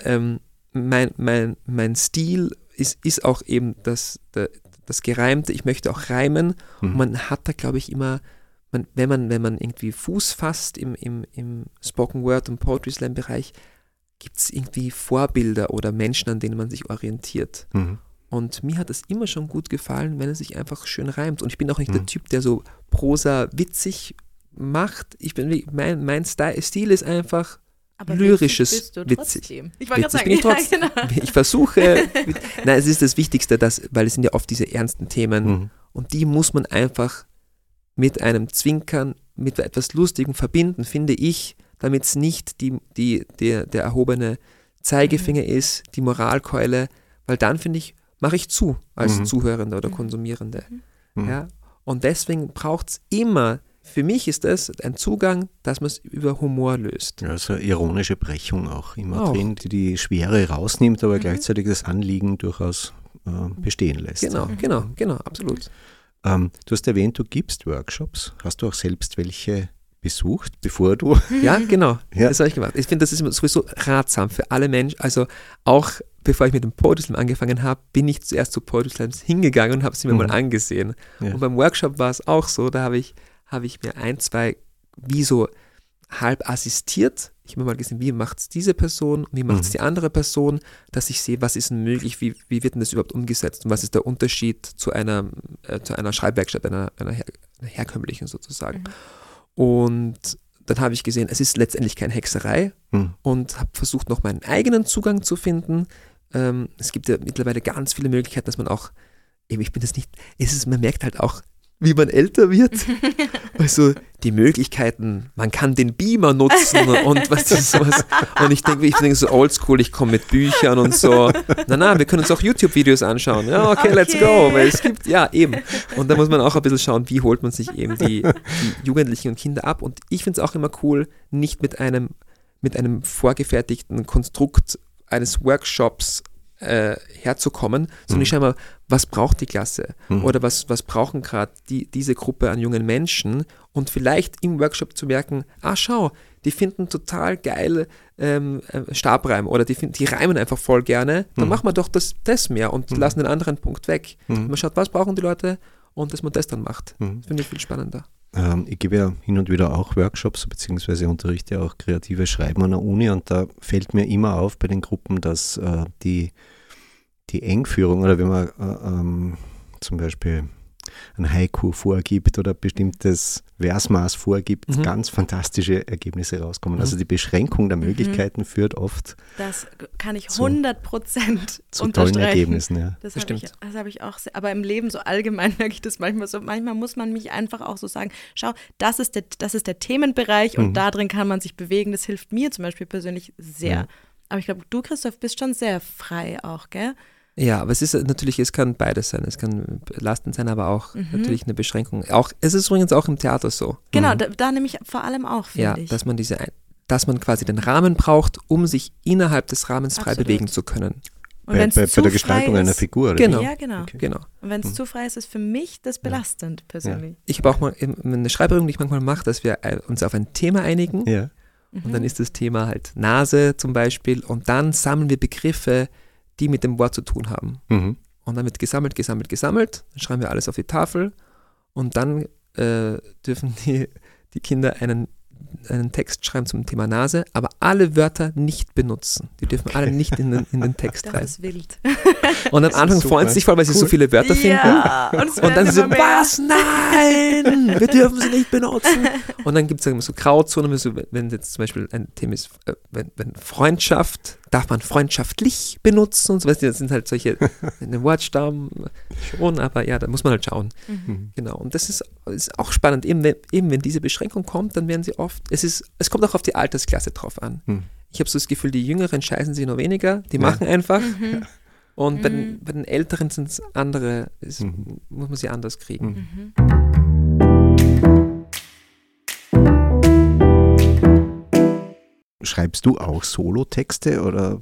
mein Stil ist auch eben das Gereimte. Ich möchte auch reimen. Und man hat da, glaube ich, immer, wenn man irgendwie Fuß fasst im Spoken Word und Poetry Slam Bereich, gibt es irgendwie Vorbilder oder Menschen, an denen man sich orientiert. Und mir hat es immer schon gut gefallen, wenn es sich einfach schön reimt. Und ich bin auch nicht der Typ, der so Prosa witzig macht. Mein Stil ist einfach aber lyrisches witzig. Ich wollte gerade sagen, ich versuche, nein, es ist das Wichtigste, weil es sind ja oft diese ernsten Themen und die muss man einfach mit einem Zwinkern, mit etwas Lustigem verbinden, finde ich, damit es nicht der erhobene Zeigefinger ist, die Moralkeule, weil dann, finde ich, mache ich zu als Zuhörender oder Konsumierende. Ja? Und deswegen braucht es immer, für mich ist das ein Zugang, dass man es über Humor löst. Ja, also ironische Brechung auch immer drin, die Schwere rausnimmt, aber gleichzeitig das Anliegen durchaus bestehen lässt. Genau, absolut. Du hast erwähnt, du gibst Workshops. Hast du auch selbst welche besucht, bevor du... Ja, genau, das habe ich gemacht. Ich finde, das ist sowieso ratsam für alle Menschen, also auch bevor ich mit dem Poetry Slam angefangen habe, bin ich zuerst zu Poetry Slams hingegangen und habe sie mir mal angesehen. Ja. Und beim Workshop war es auch so, da habe ich mir 1, 2 wie so halb assistiert. Ich habe mir mal gesehen, wie macht es diese Person, wie macht es die andere Person, dass ich sehe, was ist denn möglich, wie wird denn das überhaupt umgesetzt und was ist der Unterschied zu einer Schreibwerkstatt, einer herkömmlichen sozusagen. Und dann habe ich gesehen, es ist letztendlich keine Hexerei und habe versucht, noch meinen eigenen Zugang zu finden. Es gibt ja mittlerweile ganz viele Möglichkeiten, dass man auch, man merkt halt auch, wie man älter wird. Also die Möglichkeiten, man kann den Beamer nutzen und was ist sowas. Und ich denke so oldschool, ich komme mit Büchern und so. Wir können uns auch YouTube-Videos anschauen. Ja, okay, let's go. Weil es gibt, ja, eben. Und da muss man auch ein bisschen schauen, wie holt man sich eben die Jugendlichen und Kinder ab. Und ich finde es auch immer cool, nicht mit einem vorgefertigten Konstrukt eines Workshops herzukommen, sondern ich schaue mal, was braucht die Klasse oder was brauchen gerade diese Gruppe an jungen Menschen und vielleicht im Workshop zu merken, schau, die finden total geil Stabreim oder die reimen einfach voll gerne, dann machen wir doch das mehr und lassen den anderen Punkt weg. Man schaut, was brauchen die Leute und dass man das dann macht. Das finde ich viel spannender. Ich gebe ja hin und wieder auch Workshops, beziehungsweise unterrichte auch kreatives Schreiben an der Uni und da fällt mir immer auf bei den Gruppen, dass die Engführung oder wenn man zum Beispiel ein Haiku vorgibt oder bestimmtes Versmaß vorgibt, ganz fantastische Ergebnisse rauskommen. Also die Beschränkung der Möglichkeiten führt oft das kann ich 100% zu tollen Ergebnissen. Ja. Das habe ich auch, aber im Leben so allgemein merke ich das manchmal so. Manchmal muss man mich einfach auch so sagen, schau, das ist der Themenbereich und da drin kann man sich bewegen. Das hilft mir zum Beispiel persönlich sehr. Ja. Aber ich glaube, du, Christoph, bist schon sehr frei auch, gell? Ja, aber es kann beides sein. Es kann belastend sein, aber auch natürlich eine Beschränkung. Es ist übrigens auch im Theater so. Genau, da nehme ich vor allem auch, finde ich. Dass man quasi den Rahmen braucht, um sich innerhalb des Rahmens frei bewegen zu können. Und bei der Gestaltung einer Figur. Oder? Genau. Ja, genau. Okay. Genau. Und wenn es zu frei ist, ist für mich das belastend persönlich. Ja. Ich habe auch mal eine Schreibübung, die ich manchmal mache, dass wir uns auf ein Thema einigen. Ja. Und dann ist das Thema halt Nase zum Beispiel. Und dann sammeln wir Begriffe, die mit dem Wort zu tun haben. Und dann wird gesammelt. Dann schreiben wir alles auf die Tafel. Und dann dürfen die Kinder einen Text schreiben zum Thema Nase, aber alle Wörter nicht benutzen. Die dürfen alle nicht in den Text rein. Das ist wild. Und am Anfang freuen sie sich voll, weil sie so viele Wörter finden. Und dann so, was? Nein! Wir dürfen sie nicht benutzen. Und dann gibt es so Grauzonen, wenn jetzt zum Beispiel ein Thema ist, wenn Freundschaft, darf man freundschaftlich benutzen und so was. Das sind halt solche Wortstamm schon, aber ja, da muss man halt schauen. Genau, und das ist auch spannend. Eben wenn diese Beschränkung kommt, dann werden sie oft, es kommt auch auf die Altersklasse drauf an. Ich habe so das Gefühl, die Jüngeren scheißen sich noch weniger, die machen einfach. Und bei den Älteren sind es andere, muss man sie anders kriegen. Schreibst du auch Solotexte oder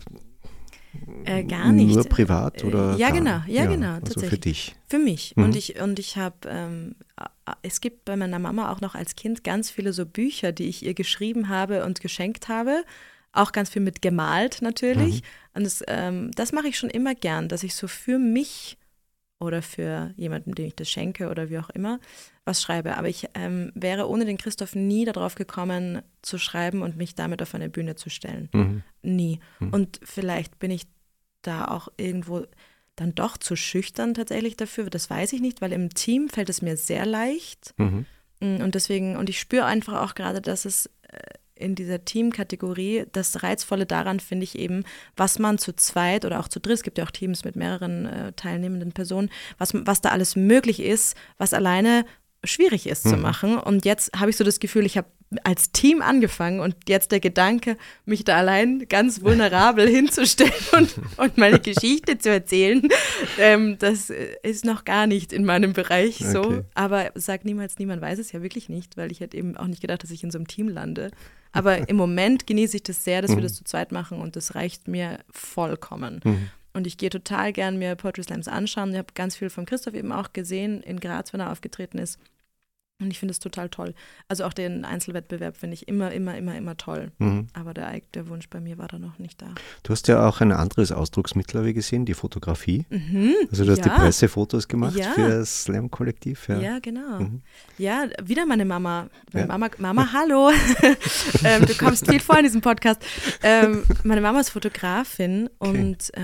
gar nicht. Nur privat? Oder ja, genau, also tatsächlich. für dich? Für mich. Und ich habe, es gibt bei meiner Mama auch noch als Kind ganz viele so Bücher, die ich ihr geschrieben habe und geschenkt habe. Auch ganz viel mit gemalt natürlich. Und das mache ich schon immer gern, dass ich so für mich oder für jemanden, dem ich das schenke oder wie auch immer, was schreibe. Aber ich wäre ohne den Christoph nie darauf gekommen, zu schreiben und mich damit auf eine Bühne zu stellen. Nie. Und vielleicht bin ich da auch irgendwo dann doch zu schüchtern tatsächlich dafür. Das weiß ich nicht, weil im Team fällt es mir sehr leicht. Und deswegen, und ich spüre einfach auch gerade, dass es in dieser Teamkategorie, das Reizvolle daran finde ich eben, was man zu zweit oder auch zu dritt, es gibt ja auch Teams mit mehreren teilnehmenden Personen, was da alles möglich ist, was alleine schwierig ist zu machen. Und jetzt habe ich so das Gefühl, ich habe als Team angefangen und jetzt der Gedanke, mich da allein ganz vulnerabel hinzustellen und meine Geschichte zu erzählen, das ist noch gar nicht in meinem Bereich so. Okay. Aber sag niemals, niemand weiß es ja wirklich nicht, weil ich hätte eben auch nicht gedacht, dass ich in so einem Team lande. Aber im Moment genieße ich das sehr, dass wir das zu zweit machen und das reicht mir vollkommen. Und ich gehe total gern mir Poetry Slams anschauen. Ich habe ganz viel von Christoph eben auch gesehen in Graz, wenn er aufgetreten ist. Und ich finde es total toll. Also auch den Einzelwettbewerb finde ich immer toll. Aber der Wunsch bei mir war da noch nicht da. Du hast ja auch ein anderes Ausdrucksmittel, habe ich gesehen, die Fotografie. Also du hast die Pressefotos gemacht für das Slam-Kollektiv. Ja, genau. Ja, wieder meine Mama. Mama, hallo. Du kommst viel vor in diesem Podcast. Meine Mama ist Fotografin und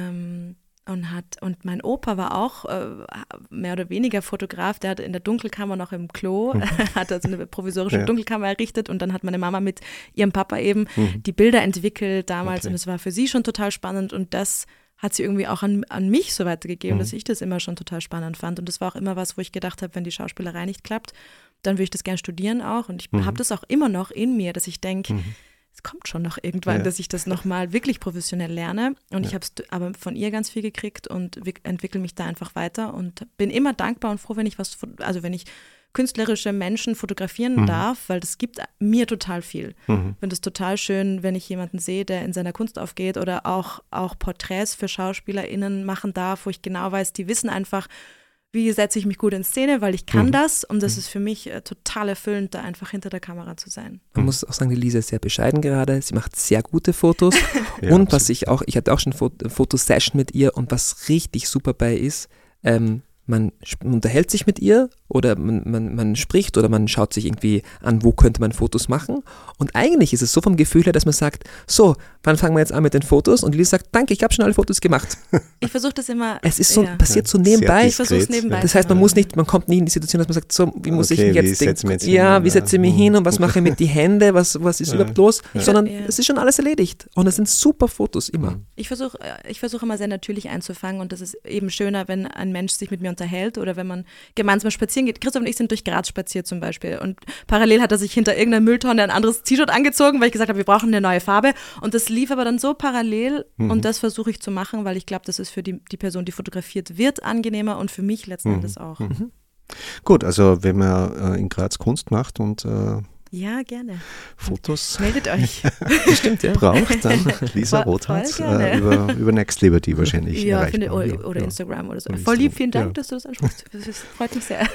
mein Opa war auch mehr oder weniger Fotograf, der hatte in der Dunkelkammer noch im Klo, hat also eine provisorische Dunkelkammer errichtet und dann hat meine Mama mit ihrem Papa eben die Bilder entwickelt damals und es war für sie schon total spannend und das hat sie irgendwie auch an mich so weitergegeben, dass ich das immer schon total spannend fand und das war auch immer was, wo ich gedacht habe, wenn die Schauspielerei nicht klappt, dann würde ich das gerne studieren auch und ich habe das auch immer noch in mir, dass ich denke, es kommt schon noch irgendwann, dass ich das nochmal wirklich professionell lerne. Und ich habe es aber von ihr ganz viel gekriegt und entwickle mich da einfach weiter und bin immer dankbar und froh, wenn wenn ich künstlerische Menschen fotografieren darf, weil das gibt mir total viel. Ich finde es total schön, wenn ich jemanden sehe, der in seiner Kunst aufgeht oder auch Porträts für SchauspielerInnen machen darf, wo ich genau weiß, die wissen einfach, wie setze ich mich gut in Szene, weil ich kann das und das ist für mich total erfüllend, da einfach hinter der Kamera zu sein. Man muss auch sagen, die Lisa ist sehr bescheiden gerade, sie macht sehr gute Fotos und was ich hatte auch schon Fotosession mit ihr und was richtig super bei ist, man unterhält sich mit ihr oder man spricht oder man schaut sich irgendwie an, wo könnte man Fotos machen und eigentlich ist es so vom Gefühl her, dass man sagt, so, wann fangen wir jetzt an mit den Fotos und Lisa sagt, danke, ich habe schon alle Fotos gemacht. Ich versuche das immer. Es ist so, passiert so nebenbei. Ich versuche es nebenbei. Das heißt, man kommt nie in die Situation, dass man sagt, so, wie muss ich jetzt denken, wie setze ich mich hin und was mache ich mit die Hände, was ist überhaupt los, sondern es ist schon alles erledigt und es sind super Fotos immer. Ich versuche immer sehr natürlich einzufangen und das ist eben schöner, wenn ein Mensch sich mit mir unterhält oder wenn man gemeinsam spazieren geht. Christoph und ich sind durch Graz spaziert zum Beispiel und parallel hat er sich hinter irgendeiner Mülltonne ein anderes T-Shirt angezogen, weil ich gesagt habe, wir brauchen eine neue Farbe und das lief aber dann so parallel und das versuche ich zu machen, weil ich glaube, das ist für die Person, die fotografiert wird, angenehmer und für mich letzten Endes auch. Gut, also wenn man in Graz Kunst macht und ja, gerne. Fotos meldet euch. Bestimmt, ja. Braucht dann Lisa Rothart über Next Liberty wahrscheinlich. Ja, oder Instagram oder so. Voll lieb, vielen Dank, dass du das ansprichst. Das freut mich sehr.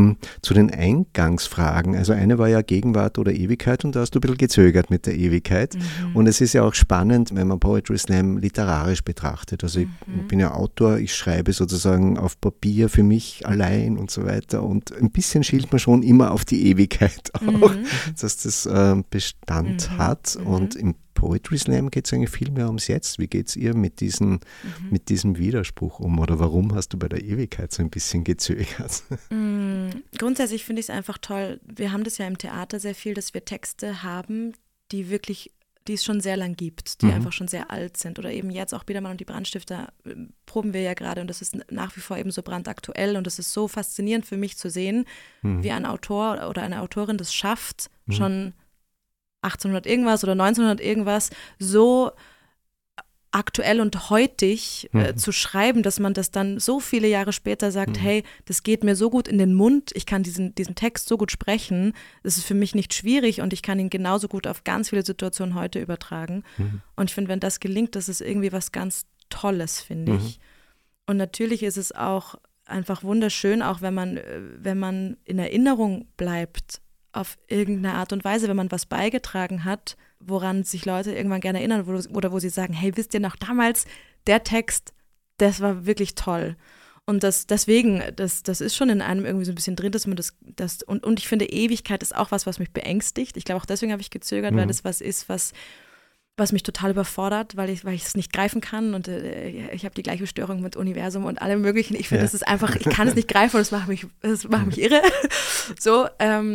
Zu den Eingangsfragen. Also eine war ja Gegenwart oder Ewigkeit und da hast du ein bisschen gezögert mit der Ewigkeit. Und es ist ja auch spannend, wenn man Poetry Slam literarisch betrachtet. Also ich bin ja Autor, ich schreibe sozusagen auf Papier für mich allein und so weiter und ein bisschen schielt man schon immer auf die Ewigkeit auch. Dass das Bestand hat und im Poetry Slam geht es eigentlich viel mehr ums Jetzt. Wie geht es ihr mit diesem Widerspruch um oder warum hast du bei der Ewigkeit so ein bisschen gezögert? Grundsätzlich finde ich es einfach toll, wir haben das ja im Theater sehr viel, dass wir Texte haben, die wirklich die es schon sehr lang gibt, die einfach schon sehr alt sind. Oder eben jetzt auch Biedermann und die Brandstifter proben wir ja gerade und das ist nach wie vor eben so brandaktuell und es ist so faszinierend für mich zu sehen, wie ein Autor oder eine Autorin das schafft, schon 1800 irgendwas oder 1900 irgendwas so aktuell und heutig zu schreiben, dass man das dann so viele Jahre später sagt, hey, das geht mir so gut in den Mund, ich kann diesen Text so gut sprechen, das ist für mich nicht schwierig und ich kann ihn genauso gut auf ganz viele Situationen heute übertragen. Und ich finde, wenn das gelingt, das ist irgendwie was ganz Tolles, finde ich. Und natürlich ist es auch einfach wunderschön, auch wenn man in Erinnerung bleibt auf irgendeine Art und Weise, wenn man was beigetragen hat, woran sich Leute irgendwann gerne erinnern oder wo sie sagen, hey, wisst ihr noch damals, der Text, das war wirklich toll. Und deswegen ist schon in einem irgendwie so ein bisschen drin, dass man das und ich finde, Ewigkeit ist auch was mich beängstigt. Ich glaube, auch deswegen habe ich gezögert, weil das was ist, was mich total überfordert, weil ich es nicht greifen kann und ich habe die gleiche Störung mit Universum und allem möglichen. Ich finde, das ist einfach, ich kann es nicht greifen und das macht mich irre. So,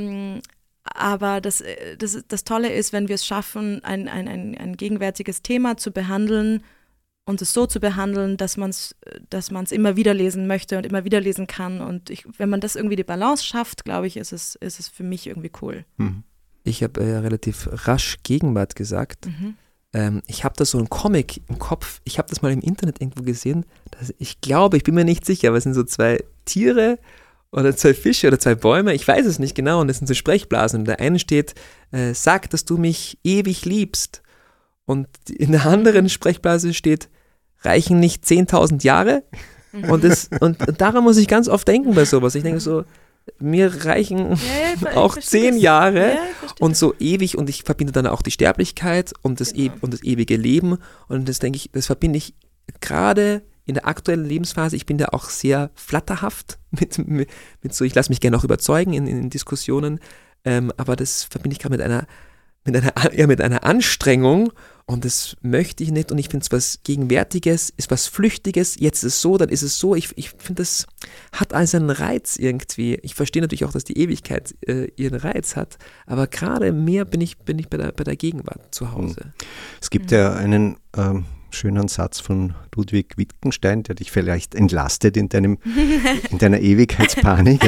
aber das Tolle ist, wenn wir es schaffen, ein gegenwärtiges Thema zu behandeln und es so zu behandeln, dass man es immer wieder lesen möchte und immer wieder lesen kann. Und wenn man das irgendwie die Balance schafft, glaube ich, ist es für mich irgendwie cool. Ich habe relativ rasch Gegenwart gesagt. Ich habe da so einen Comic im Kopf. Ich habe das mal im Internet irgendwo gesehen. Ich bin mir nicht sicher, aber es sind so 2 Tiere oder 2 Fische oder 2 Bäume, ich weiß es nicht genau, und das sind so Sprechblasen. Und der eine steht, sag, dass du mich ewig liebst. Und in der anderen Sprechblase steht, reichen nicht 10.000 Jahre? Und daran muss ich ganz oft denken bei sowas. Ich denke so, mir reichen auch 10 Jahre und so ewig, und ich verbinde dann auch die Sterblichkeit und das ewige Leben. Und das denke ich, das verbinde ich gerade in der aktuellen Lebensphase. Ich bin da auch sehr flatterhaft mit so, ich lasse mich gerne auch überzeugen in Diskussionen, aber das verbinde ich gerade mit einer Anstrengung, und das möchte ich nicht, und ich finde es was Gegenwärtiges, ist was Flüchtiges, jetzt ist es so, dann ist es so, ich finde, das hat also einen Reiz irgendwie. Ich verstehe natürlich auch, dass die Ewigkeit ihren Reiz hat, aber gerade mehr bin ich bei der Gegenwart zu Hause. Es gibt ja einen schönen Satz von Ludwig Wittgenstein, der dich vielleicht entlastet in deiner Ewigkeitspanik.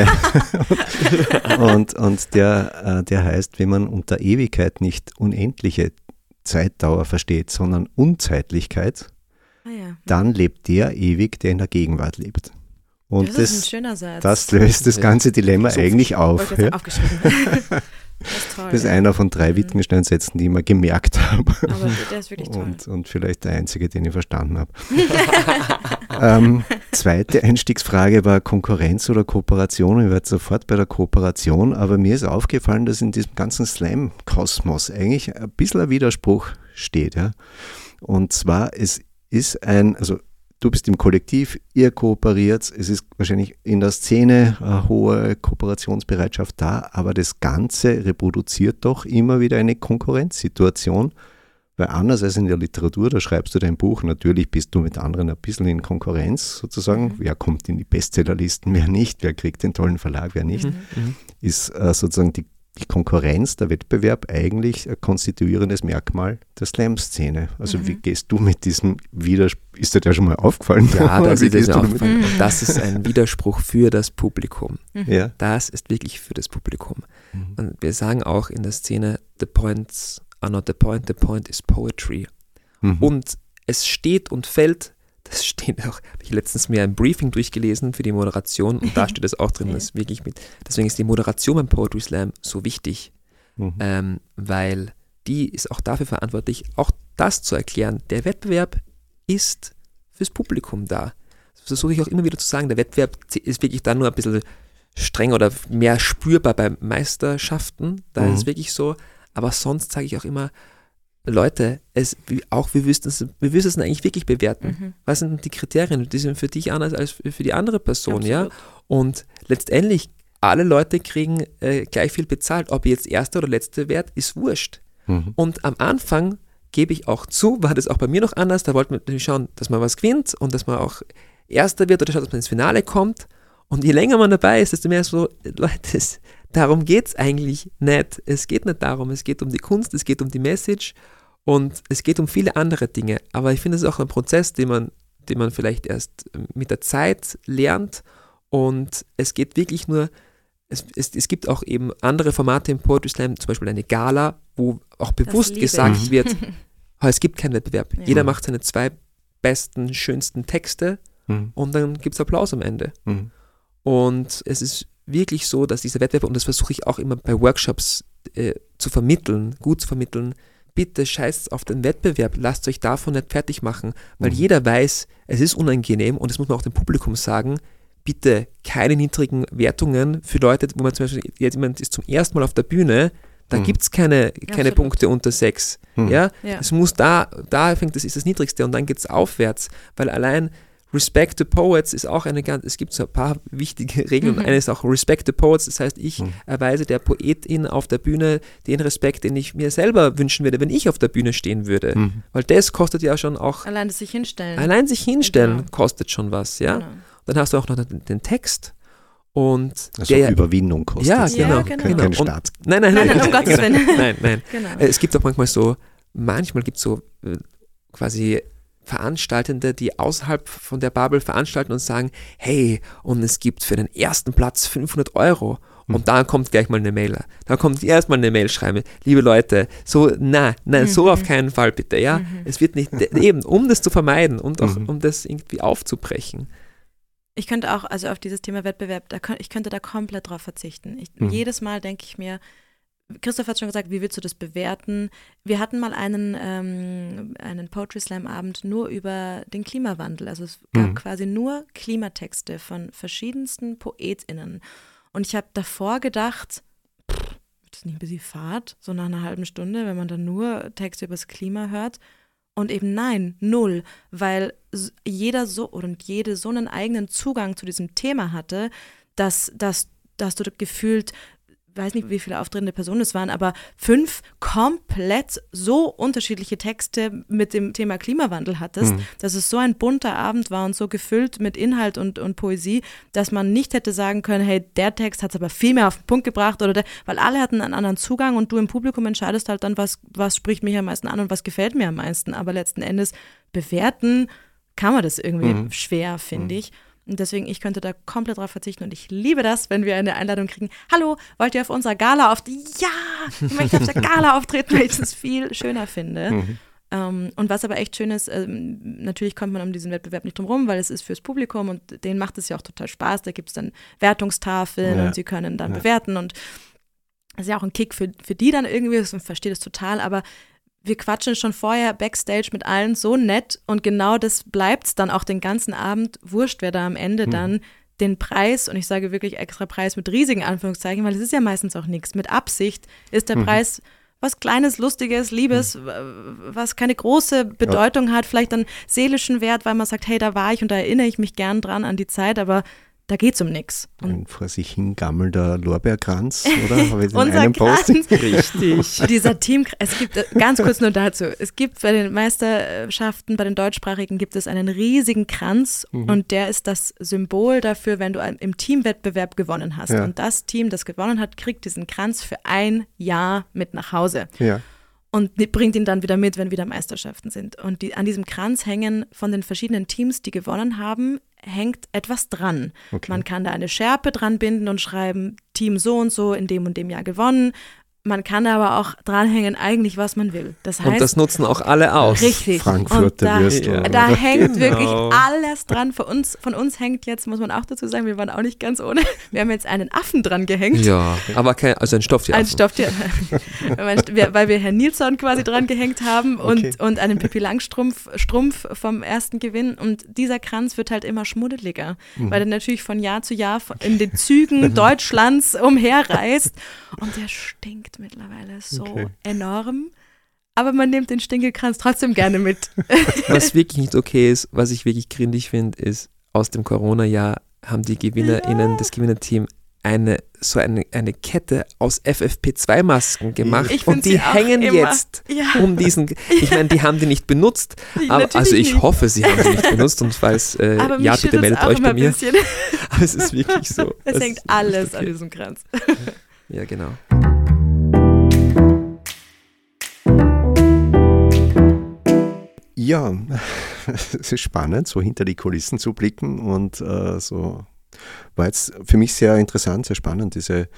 und der heißt, wenn man unter Ewigkeit nicht unendliche Zeitdauer versteht, sondern Unzeitlichkeit, dann lebt der ewig, der in der Gegenwart lebt. Und das ist ein schöner Satz. Das löst das ganze Dilemma eigentlich auf. Aufgeschrieben. Das ist toll. Das ist einer von 3 Wittgenstein-Sätzen, die ich mir gemerkt habe. Aber der ist wirklich toll. Und vielleicht der einzige, den ich verstanden habe. Zweite Einstiegsfrage war Konkurrenz oder Kooperation. Ich werde sofort bei der Kooperation, aber mir ist aufgefallen, dass in diesem ganzen Slam-Kosmos eigentlich ein bisschen ein Widerspruch steht. Ja? Und zwar, es ist du bist im Kollektiv, ihr kooperiert, es ist wahrscheinlich in der Szene eine hohe Kooperationsbereitschaft da, aber das Ganze reproduziert doch immer wieder eine Konkurrenzsituation, weil anders als in der Literatur, da schreibst du dein Buch, natürlich bist du mit anderen ein bisschen in Konkurrenz sozusagen, wer kommt in die Bestsellerlisten, wer nicht, wer kriegt den tollen Verlag, wer nicht, ist sozusagen die Konkurrenz, der Wettbewerb eigentlich ein konstituierendes Merkmal der Slam-Szene. Also wie gehst du mit diesem Widerspruch, ist dir der schon mal aufgefallen? Ja, das ist mir aufgefallen. Das ist ein Widerspruch für das Publikum. Ja. Das ist wirklich für das Publikum. Und wir sagen auch in der Szene, the points are not the point is poetry. Und es steht und fällt, das steht auch, habe ich letztens mir ein Briefing durchgelesen für die Moderation, und da steht es auch drin, dass wirklich deswegen ist die Moderation beim Poetry Slam so wichtig, weil die ist auch dafür verantwortlich, auch das zu erklären. Der Wettbewerb ist fürs Publikum da. Das versuche ich auch immer wieder zu sagen, der Wettbewerb ist wirklich dann nur ein bisschen strenger oder mehr spürbar bei Meisterschaften, da ist es wirklich so, aber sonst sage ich auch immer, Leute, wir müssen es eigentlich wirklich bewerten. Was sind die Kriterien? Die sind für dich anders als für die andere Person, ja? Und letztendlich, alle Leute kriegen gleich viel bezahlt. Ob ihr jetzt Erster oder Letzter werdet, ist wurscht. Und am Anfang, gebe ich auch zu, war das auch bei mir noch anders. Da wollten wir natürlich schauen, dass man was gewinnt und dass man auch Erster wird oder schaut, dass man ins Finale kommt. Und je länger man dabei ist, desto mehr so, Leute, darum geht es eigentlich nicht. Es geht nicht darum, es geht um die Kunst, es geht um die Message. Und es geht um viele andere Dinge, aber ich finde, es ist auch ein Prozess, den man vielleicht erst mit der Zeit lernt. Und es geht wirklich nur, es gibt auch eben andere Formate im Poetry Slam, zum Beispiel eine Gala, wo auch bewusst gesagt wird, es gibt keinen Wettbewerb. Ja. Jeder macht seine 2 besten, schönsten Texte und dann gibt es Applaus am Ende. Und es ist wirklich so, dass dieser Wettbewerb, und das versuche ich auch immer bei Workshops zu vermitteln, gut zu vermitteln, bitte scheißt auf den Wettbewerb, lasst euch davon nicht fertig machen, weil jeder weiß, es ist unangenehm und das muss man auch dem Publikum sagen, bitte keine niedrigen Wertungen für Leute, wo man zum Beispiel, jetzt jemand ist zum ersten Mal auf der Bühne, da gibt es keine Punkte unter 6. Ja? Es muss da fängt das, ist das Niedrigste und dann geht es aufwärts, weil allein Respect the Poets ist auch es gibt so ein paar wichtige Regeln und eine ist auch Respect the Poets, das heißt, ich erweise der Poetin auf der Bühne den Respekt, den ich mir selber wünschen würde, wenn ich auf der Bühne stehen würde, weil das kostet ja schon auch... Allein sich hinstellen kostet schon was, ja. Genau. Dann hast du auch noch den Text und also der Überwindung kostet. Ja, genau. Kein Staat. Nein, um Gottes Willen. Nein. Genau. Es gibt auch manchmal gibt es so quasi Veranstaltende, die außerhalb von der Bubble veranstalten und sagen, hey, und es gibt für den ersten Platz 500 €. Und dann kommt gleich mal eine Mail. Da kommt erstmal eine Mail schreiben, liebe Leute, so, nein, so auf keinen Fall bitte, ja. Es wird nicht, eben, um das zu vermeiden und auch um das irgendwie aufzubrechen. Ich könnte auch, also auf dieses Thema Wettbewerb, ich könnte da komplett drauf verzichten. Jedes Mal denke ich mir, Christoph hat schon gesagt, wie willst du das bewerten? Wir hatten mal einen Poetry Slam Abend nur über den Klimawandel. Also es gab quasi nur Klimatexte von verschiedensten PoetInnen. Und ich habe davor gedacht, wird das nicht ein bisschen Fahrt, so nach einer halben Stunde, wenn man dann nur Texte über das Klima hört? Und eben nein, 0, weil jeder jede so einen eigenen Zugang zu diesem Thema hatte, dass du gefühlt, weiß nicht, wie viele auftretende Personen es waren, aber 5 komplett so unterschiedliche Texte mit dem Thema Klimawandel hattest, dass es so ein bunter Abend war und so gefüllt mit Inhalt und Poesie, dass man nicht hätte sagen können, hey, der Text hat es aber viel mehr auf den Punkt gebracht weil alle hatten einen anderen Zugang und du im Publikum entscheidest halt dann, was spricht mich am meisten an und was gefällt mir am meisten, aber letzten Endes bewerten kann man das irgendwie schwer, finde ich. Und deswegen, ich könnte da komplett drauf verzichten und ich liebe das, wenn wir eine Einladung kriegen. Hallo, wollt ihr auf unserer Gala auftreten? Ja, ich möchte auf der Gala auftreten, weil ich das viel schöner finde. Und was aber echt schön ist, natürlich kommt man um diesen Wettbewerb nicht drum rum, weil es ist fürs Publikum und denen macht es ja auch total Spaß. Da gibt es dann Wertungstafeln und sie können dann bewerten und das ist ja auch ein Kick für die dann irgendwie, ich verstehe das total, aber wir quatschen schon vorher Backstage mit allen so nett und genau das bleibt dann auch den ganzen Abend. Wurscht, wer da am Ende dann den Preis, und ich sage wirklich extra Preis mit riesigen Anführungszeichen, weil es ist ja meistens auch nichts. Mit Absicht ist der Preis was Kleines, Lustiges, Liebes, was keine große Bedeutung hat, vielleicht einen seelischen Wert, weil man sagt, hey, da war ich und da erinnere ich mich gern dran an die Zeit, aber da geht's um nichts. Ein vor sich hingammelnder Lorbeerkranz, oder? Habe ich in Unser einem Post? Richtig. Dieser es gibt, ganz kurz nur dazu, es gibt bei den Meisterschaften, bei den deutschsprachigen gibt es einen riesigen Kranz und der ist das Symbol dafür, wenn du im Teamwettbewerb gewonnen hast. Ja. Und das Team, das gewonnen hat, kriegt diesen Kranz für 1 Jahr mit nach Hause. Ja. Und bringt ihn dann wieder mit, wenn wieder Meisterschaften sind. Und an diesem Kranz hängen von den verschiedenen Teams, die gewonnen haben, hängt etwas dran. Okay. Man kann da eine Schärpe dran binden und schreiben, Team so und so in dem und dem Jahr gewonnen. Man kann da aber auch dranhängen, eigentlich was man will. Das heißt, und das nutzen auch alle aus. Richtig. Frankfurter Würstel. Da hängt wirklich alles dran. Von uns hängt jetzt, muss man auch dazu sagen, wir waren auch nicht ganz ohne. Wir haben jetzt einen Affen dran gehängt. Ja, aber also ein Stofftierchen. Ein Stofftierchen. Weil wir Herrn Nilsson quasi dran gehängt haben und einen Pippi Langstrumpf vom ersten Gewinn. Und dieser Kranz wird halt immer schmuddeliger, weil er natürlich von Jahr zu Jahr in den Zügen Deutschlands umherreist. Und der stinkt mittlerweile so enorm, aber man nimmt den Stinkelkranz trotzdem gerne mit. Was wirklich nicht okay ist, was ich wirklich grindig finde, ist, aus dem Corona-Jahr haben die GewinnerInnen, das Gewinnerteam eine Kette aus FFP2-Masken gemacht und die hängen jetzt um diesen, ich meine, die haben die nicht benutzt, aber also ich hoffe, sie haben sie nicht benutzt und falls, ja, bitte meldet euch bei mir. Aber es ist wirklich so. Es hängt alles an diesem Kranz. Ja, genau. Ja, es ist spannend, so hinter die Kulissen zu blicken und so war jetzt für mich sehr interessant, sehr spannend,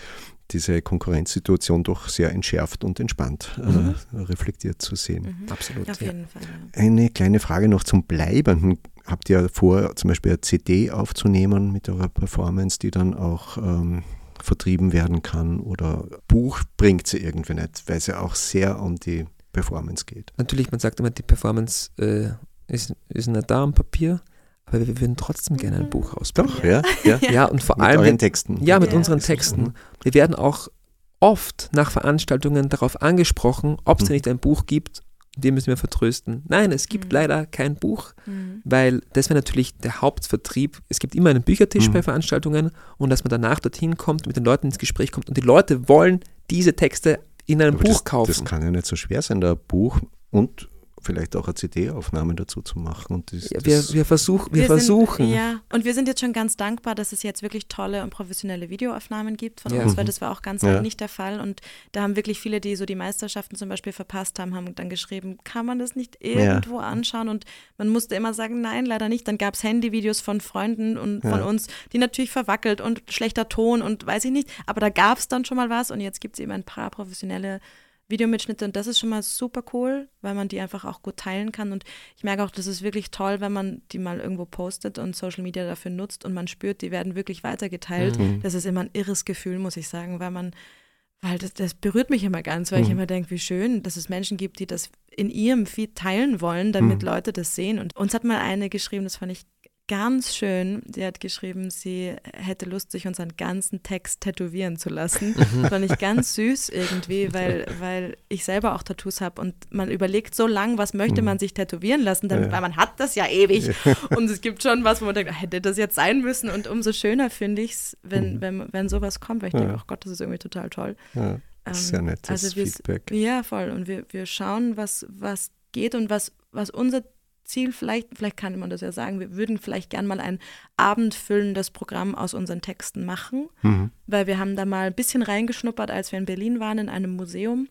diese Konkurrenzsituation doch sehr entschärft und entspannt reflektiert zu sehen. Absolut. Auf jeden Fall. Ja. Eine kleine Frage noch zum Bleibenden. Habt ihr vor, zum Beispiel eine CD aufzunehmen mit eurer Performance, die dann auch vertrieben werden kann, oder Buch bringt sie irgendwie nicht, weil es ja auch sehr um die Performance geht? Natürlich, man sagt immer, die Performance ist nicht da am Papier, aber wir würden trotzdem gerne ein Buch rausbringen. Doch, ja. Ja, und vor Mit allem euren Texten. Ja, mit Ja. unseren Texten. Wir werden auch oft nach Veranstaltungen darauf angesprochen, ob es denn nicht ein Buch gibt, dem müssen wir vertrösten. Nein, es gibt leider kein Buch, weil das wäre natürlich der Hauptvertrieb. Es gibt immer einen Büchertisch bei Veranstaltungen, und dass man danach dorthin kommt, mit den Leuten ins Gespräch kommt, und die Leute wollen diese Texte in einem Aber Buch kaufen. Das kann ja nicht so schwer sein, da ein Buch und vielleicht auch eine CD-Aufnahme dazu zu machen. Und Wir versuchen. Und wir sind jetzt schon ganz dankbar, dass es jetzt wirklich tolle und professionelle Videoaufnahmen gibt von Ja. uns, weil das war auch ganz lange nicht der Fall. Und da haben wirklich viele, die so die Meisterschaften zum Beispiel verpasst haben, haben dann geschrieben, kann man das nicht irgendwo anschauen? Und man musste immer sagen, nein, leider nicht. Dann gab es Handyvideos von Freunden und von uns, die natürlich verwackelt und schlechter Ton und weiß ich nicht. Aber da gab es dann schon mal was, und jetzt gibt es eben ein paar professionelle Videomitschnitte, und das ist schon mal super cool, weil man die einfach auch gut teilen kann. Und ich merke auch, das ist wirklich toll, wenn man die mal irgendwo postet und Social Media dafür nutzt und man spürt, die werden wirklich weitergeteilt. Das ist immer ein irres Gefühl, muss ich sagen, weil das berührt mich immer ganz, weil ich immer denke, wie schön, dass es Menschen gibt, die das in ihrem Feed teilen wollen, damit Leute das sehen. Und uns hat mal eine geschrieben, das fand ich ganz schön. Sie hat geschrieben, sie hätte Lust, sich unseren ganzen Text tätowieren zu lassen. Das fand ich ganz süß irgendwie, weil ich selber auch Tattoos habe, und man überlegt so lang, was möchte man sich tätowieren lassen, weil man hat das ja ewig. Und es gibt schon was, wo man denkt, hätte das jetzt sein müssen, und umso schöner finde ich es, wenn sowas kommt, weil ich denke, oh Gott, das ist irgendwie total toll. Ja, sehr nettes Feedback. Ja, voll. Und wir schauen, was geht und was unser Ziel, vielleicht kann man das ja sagen, wir würden vielleicht gern mal ein abendfüllendes Programm aus unseren Texten machen, weil wir haben da mal ein bisschen reingeschnuppert, als wir in Berlin waren, in einem Museum,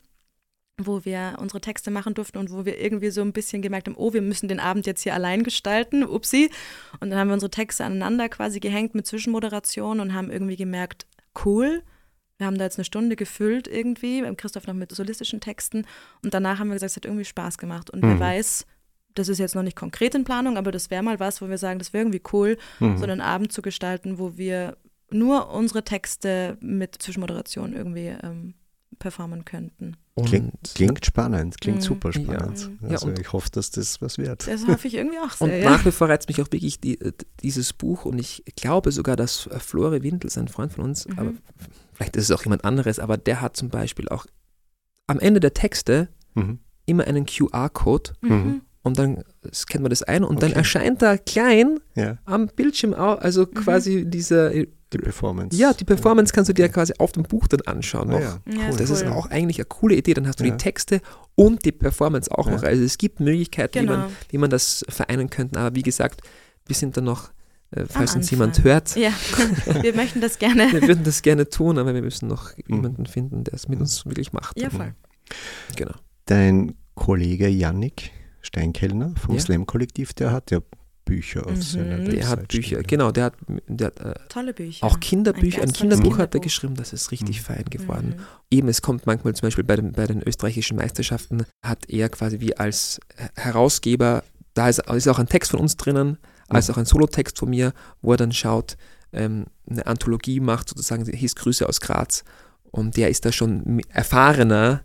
wo wir unsere Texte machen durften und wo wir irgendwie so ein bisschen gemerkt haben, oh, wir müssen den Abend jetzt hier allein gestalten, upsi. Und dann haben wir unsere Texte aneinander quasi gehängt mit Zwischenmoderation und haben irgendwie gemerkt, cool, wir haben da jetzt eine Stunde gefüllt irgendwie, beim Christoph noch mit solistischen Texten, und danach haben wir gesagt, es hat irgendwie Spaß gemacht, und wer weiß, das ist jetzt noch nicht konkret in Planung, aber das wäre mal was, wo wir sagen, das wäre irgendwie cool, so einen Abend zu gestalten, wo wir nur unsere Texte mit Zwischenmoderation irgendwie performen könnten. Klingt spannend, klingt super spannend. Ja, also ich hoffe, dass das was wird. Das hoffe ich irgendwie auch sehr. Und nach wie vor reizt mich auch wirklich dieses Buch, und ich glaube sogar, dass Flore Windels, ein Freund von uns, aber vielleicht ist es auch jemand anderes, aber der hat zum Beispiel auch am Ende der Texte immer einen QR-Code. Und dann scannt man das ein, und dann erscheint da klein am Bildschirm auch, also quasi die Performance. Ja, die Performance kannst du dir quasi auf dem Buch dann anschauen noch. Ja, cool. Das ist auch eigentlich eine coole Idee. Dann hast du die Texte und die Performance auch noch. Also es gibt Möglichkeiten, wie man das vereinen könnte. Aber wie gesagt, wir sind dann noch, falls uns jemand hört. Ja, wir möchten das gerne. Wir würden das gerne tun, aber wir müssen noch jemanden finden, der es mit uns wirklich macht. Ja, voll. Genau. Dein Kollege Yannick Steinkellner vom Slam-Kollektiv, der hat ja Bücher auf seiner Website. Der hat Bücher, genau, der hat tolle Bücher. auch Kinderbücher, ein Kinderbuch hat er Kinderbuch geschrieben, das ist richtig fein geworden. Eben, es kommt manchmal zum Beispiel bei den österreichischen Meisterschaften, hat er quasi wie als Herausgeber, da ist auch ein Text von uns drinnen, als auch ein Solotext von mir, wo er dann schaut, eine Anthologie macht, sozusagen, hieß Grüße aus Graz, und der ist da schon erfahrener,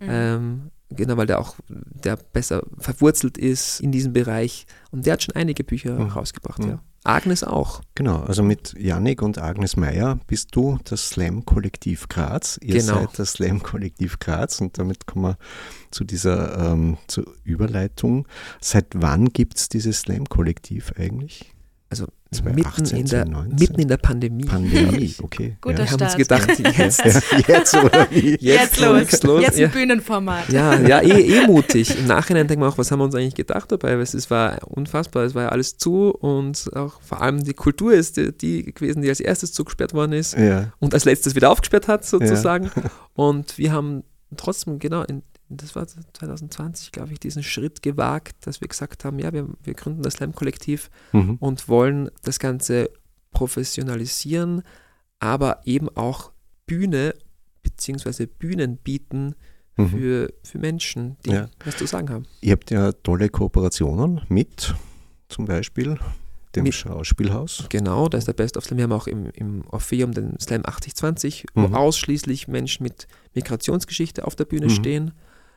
genau, weil der besser verwurzelt ist in diesem Bereich, und der hat schon einige Bücher rausgebracht, ja. Agnes auch. Genau, also mit Yannick und Agnes Meyer bist du das Slam-Kollektiv Graz. Ihr seid das Slam-Kollektiv Graz, und damit kommen wir zu dieser zur Überleitung. Seit wann gibt es dieses Slam-Kollektiv eigentlich? Also 2018, mitten in der Pandemie. Pandemie, okay. Guter Wir haben uns Start. gedacht, Jetzt oder wie? Jetzt los. Jetzt ein Bühnenformat. Ja, mutig. Im Nachhinein denken wir auch, was haben wir uns eigentlich gedacht dabei? Es war unfassbar, es war ja alles zu, und auch vor allem die Kultur ist die gewesen, die als erstes zugesperrt worden ist und als letztes wieder aufgesperrt hat, sozusagen. Und wir haben trotzdem genau das war 2020, glaube ich, diesen Schritt gewagt, dass wir gesagt haben, ja, wir gründen das Slam-Kollektiv und wollen das Ganze professionalisieren, aber eben auch Bühne bzw. Bühnen bieten für Menschen, die was zu sagen haben. Ihr habt ja tolle Kooperationen mit zum Beispiel dem Schauspielhaus. Genau, da ist der Best of Slam. Wir haben auch im Orpheum den Slam 8020, wo ausschließlich Menschen mit Migrationsgeschichte auf der Bühne stehen.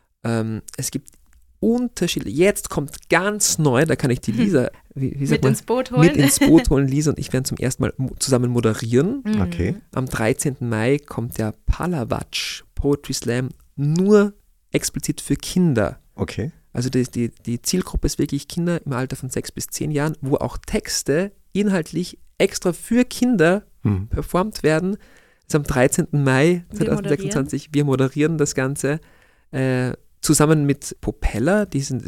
Es gibt unterschiedliche, jetzt kommt ganz neu, da kann ich die Lisa ins Boot holen. Mit ins Boot holen. Lisa und ich werden zum ersten Mal zusammen moderieren. Okay. Am 13. Mai kommt der Palawatsch Poetry Slam nur explizit für Kinder. Okay. Also die Zielgruppe ist wirklich Kinder im Alter von 6 bis 10 Jahren, wo auch Texte inhaltlich extra für Kinder performt werden. Das ist am 13. Mai 2026. Wir moderieren das Ganze zusammen mit Popella,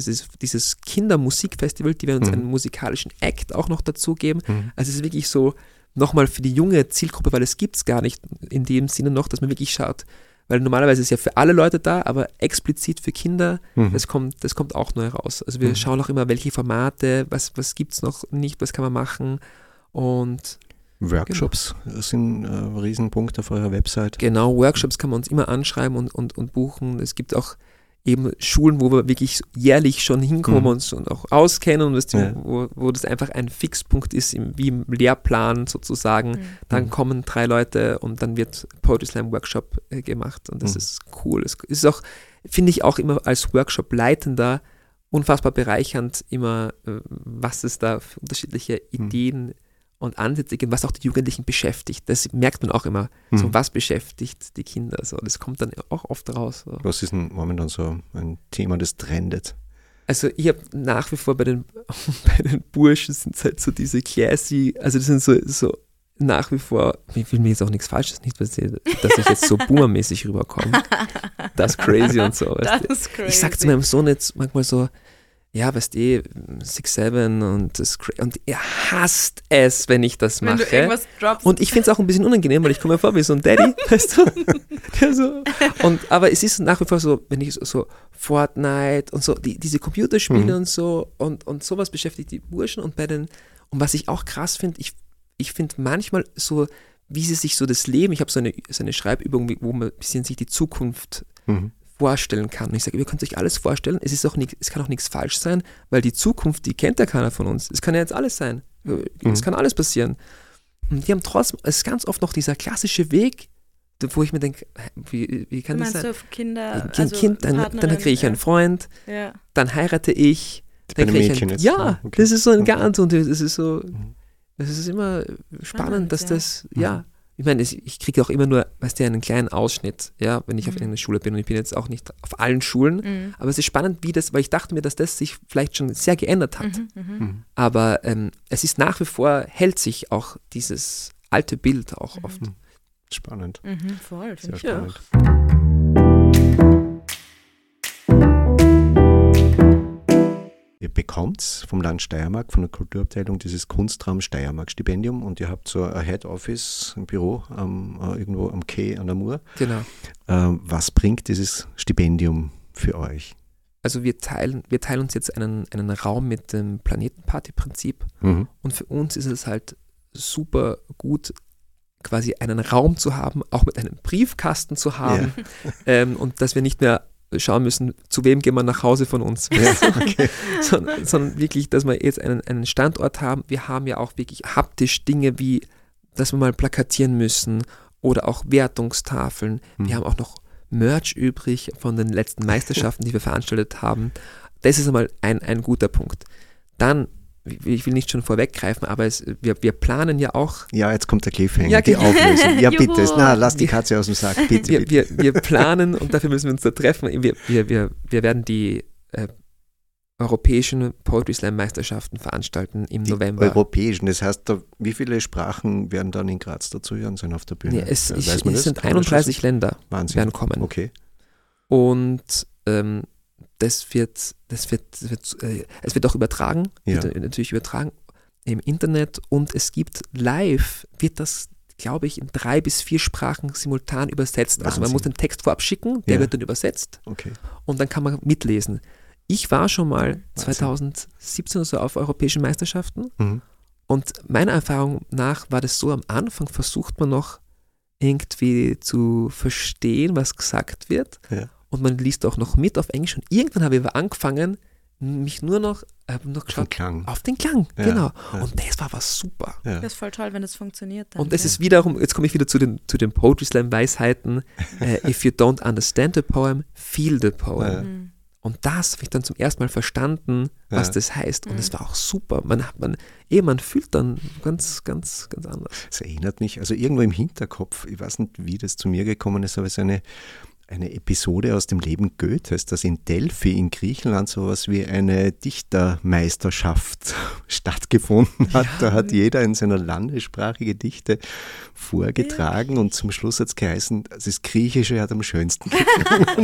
dieses Kindermusikfestival, die werden uns einen musikalischen Act auch noch dazugeben. Also es ist wirklich so nochmal für die junge Zielgruppe, weil es gibt es gar nicht in dem Sinne noch, dass man wirklich schaut, weil normalerweise ist ja für alle Leute da, aber explizit für Kinder, das kommt auch neu raus. Also wir schauen auch immer, welche Formate, was gibt es noch nicht, was kann man machen und Workshops sind ein Riesenpunkt auf eurer Website. Genau, Workshops kann man uns immer anschreiben und buchen. Es gibt auch eben Schulen, wo wir wirklich jährlich schon hinkommen und auch auskennen und wo das einfach ein Fixpunkt ist, wie im Lehrplan sozusagen. Dann kommen 3 Leute und dann wird Poetry Slam Workshop gemacht und das ist cool. Es ist auch, finde ich auch immer als Workshop-Leitender unfassbar bereichernd immer, was es da für unterschiedliche Ideen und Ansätze gibt, was auch die Jugendlichen beschäftigt. Das merkt man auch immer. So, was beschäftigt die Kinder? So, das kommt dann auch oft raus. So. Was ist denn momentan so ein Thema, das trendet? Also ich habe nach wie vor bei den Burschen sind es halt so diese classy, also das sind so nach wie vor, ich will mir jetzt auch nichts Falsches, nicht, dass ich jetzt so boomermäßig rüberkomme. Das ist crazy und so. Das ist crazy. Ich sag zu meinem Sohn jetzt manchmal so, ja, weißt du, 6'7" und er hasst es, wenn ich das mache. Wenn du irgendwas droppst. Und ich finde es auch ein bisschen unangenehm, weil ich komme mir vor wie so ein Daddy, weißt du? Der so. Aber es ist nach wie vor so, wenn ich so Fortnite und so, diese Computerspiele und so und sowas beschäftigt die Burschen und was ich auch krass finde, ich finde manchmal so, wie sie sich so das Leben, ich habe so eine Schreibübung, wo man ein bisschen sich die Zukunft vorstellen kann. Und ich sage, ihr könnt euch alles vorstellen, es kann auch nichts falsch sein, weil die Zukunft, die kennt ja keiner von uns. Es kann ja jetzt alles sein. Es kann alles passieren. Und die haben trotzdem, es ist ganz oft noch dieser klassische Weg, wo ich mir denke, wie kann das sein? Meinst du Kinder, dann kriege ich einen Freund, dann heirate ich, dann kriege ich okay. Das ist so ein ganz, und es ist so, es ist immer spannend, dass das, ich meine, ich kriege auch immer nur, weißt du, einen kleinen Ausschnitt, ja, wenn ich auf einer Schule bin und ich bin jetzt auch nicht auf allen Schulen, aber es ist spannend, weil ich dachte mir, dass das sich vielleicht schon sehr geändert hat. Aber es ist nach wie vor, hält sich auch dieses alte Bild auch oft. Spannend. Voll, sehr ich spannend. auch. Ihr bekommt vom Land Steiermark, von der Kulturabteilung, dieses Kunstraum Steiermark-Stipendium und ihr habt so ein Head Office, ein Büro irgendwo am Quai an der Mur. Genau. Was bringt dieses Stipendium für euch? Also wir teilen uns jetzt einen Raum mit dem Planetenparty-Prinzip und für uns ist es halt super gut, quasi einen Raum zu haben, auch mit einem Briefkasten zu haben und dass wir nicht mehr schauen müssen, zu wem gehen wir nach Hause von uns. Okay. sondern wirklich, dass wir jetzt einen Standort haben. Wir haben ja auch wirklich haptisch Dinge wie, dass wir mal plakatieren müssen oder auch Wertungstafeln. Wir haben auch noch Merch übrig von den letzten Meisterschaften, die wir veranstaltet haben. Das ist einmal ein guter Punkt. Dann, ich will nicht schon vorweggreifen, aber wir planen ja auch. Ja, jetzt kommt der Cliffhanger, die Auflösung. Ja, bitte. Lass die Katze aus dem Sack. Bitte. Wir planen und dafür müssen wir uns da treffen. Wir werden die europäischen Poetry Slam Meisterschaften veranstalten im November. Europäischen, das heißt, wie viele Sprachen werden dann in Graz dazu hören sein auf der Bühne? Ja, es sind 31 Länder, werden kommen. Okay. Und es wird auch übertragen, wird natürlich übertragen im Internet und es gibt live, wird das glaube ich, in 3 bis 4 Sprachen simultan übersetzt. Wahnsinn. Also man muss den Text vorab schicken, der wird dann übersetzt und dann kann man mitlesen. Ich war schon mal 2017 oder so auf europäischen Meisterschaften und meiner Erfahrung nach war das so, am Anfang versucht man noch irgendwie zu verstehen, was gesagt wird und man liest auch noch mit auf Englisch und irgendwann habe ich aber angefangen, mich nur noch geschaut auf den Klang, genau. Und das war was super. Ja. Das ist voll toll, wenn das funktioniert. Dann, und es ist wiederum, jetzt komme ich wieder zu den Poetry Slam Weisheiten, if you don't understand the poem, feel the poem. Und das habe ich dann zum ersten Mal verstanden, was das heißt. Und es war auch super. Man fühlt dann ganz, ganz, ganz anders. Es erinnert mich, also irgendwo im Hinterkopf, ich weiß nicht, wie das zu mir gekommen ist, aber es ist eine Episode aus dem Leben Goethes, dass in Delphi in Griechenland sowas wie eine Dichtermeisterschaft stattgefunden hat. Da hat jeder in seiner Landessprache Gedichte vorgetragen und zum Schluss hat es geheißen, das Griechische hat am schönsten geklungen.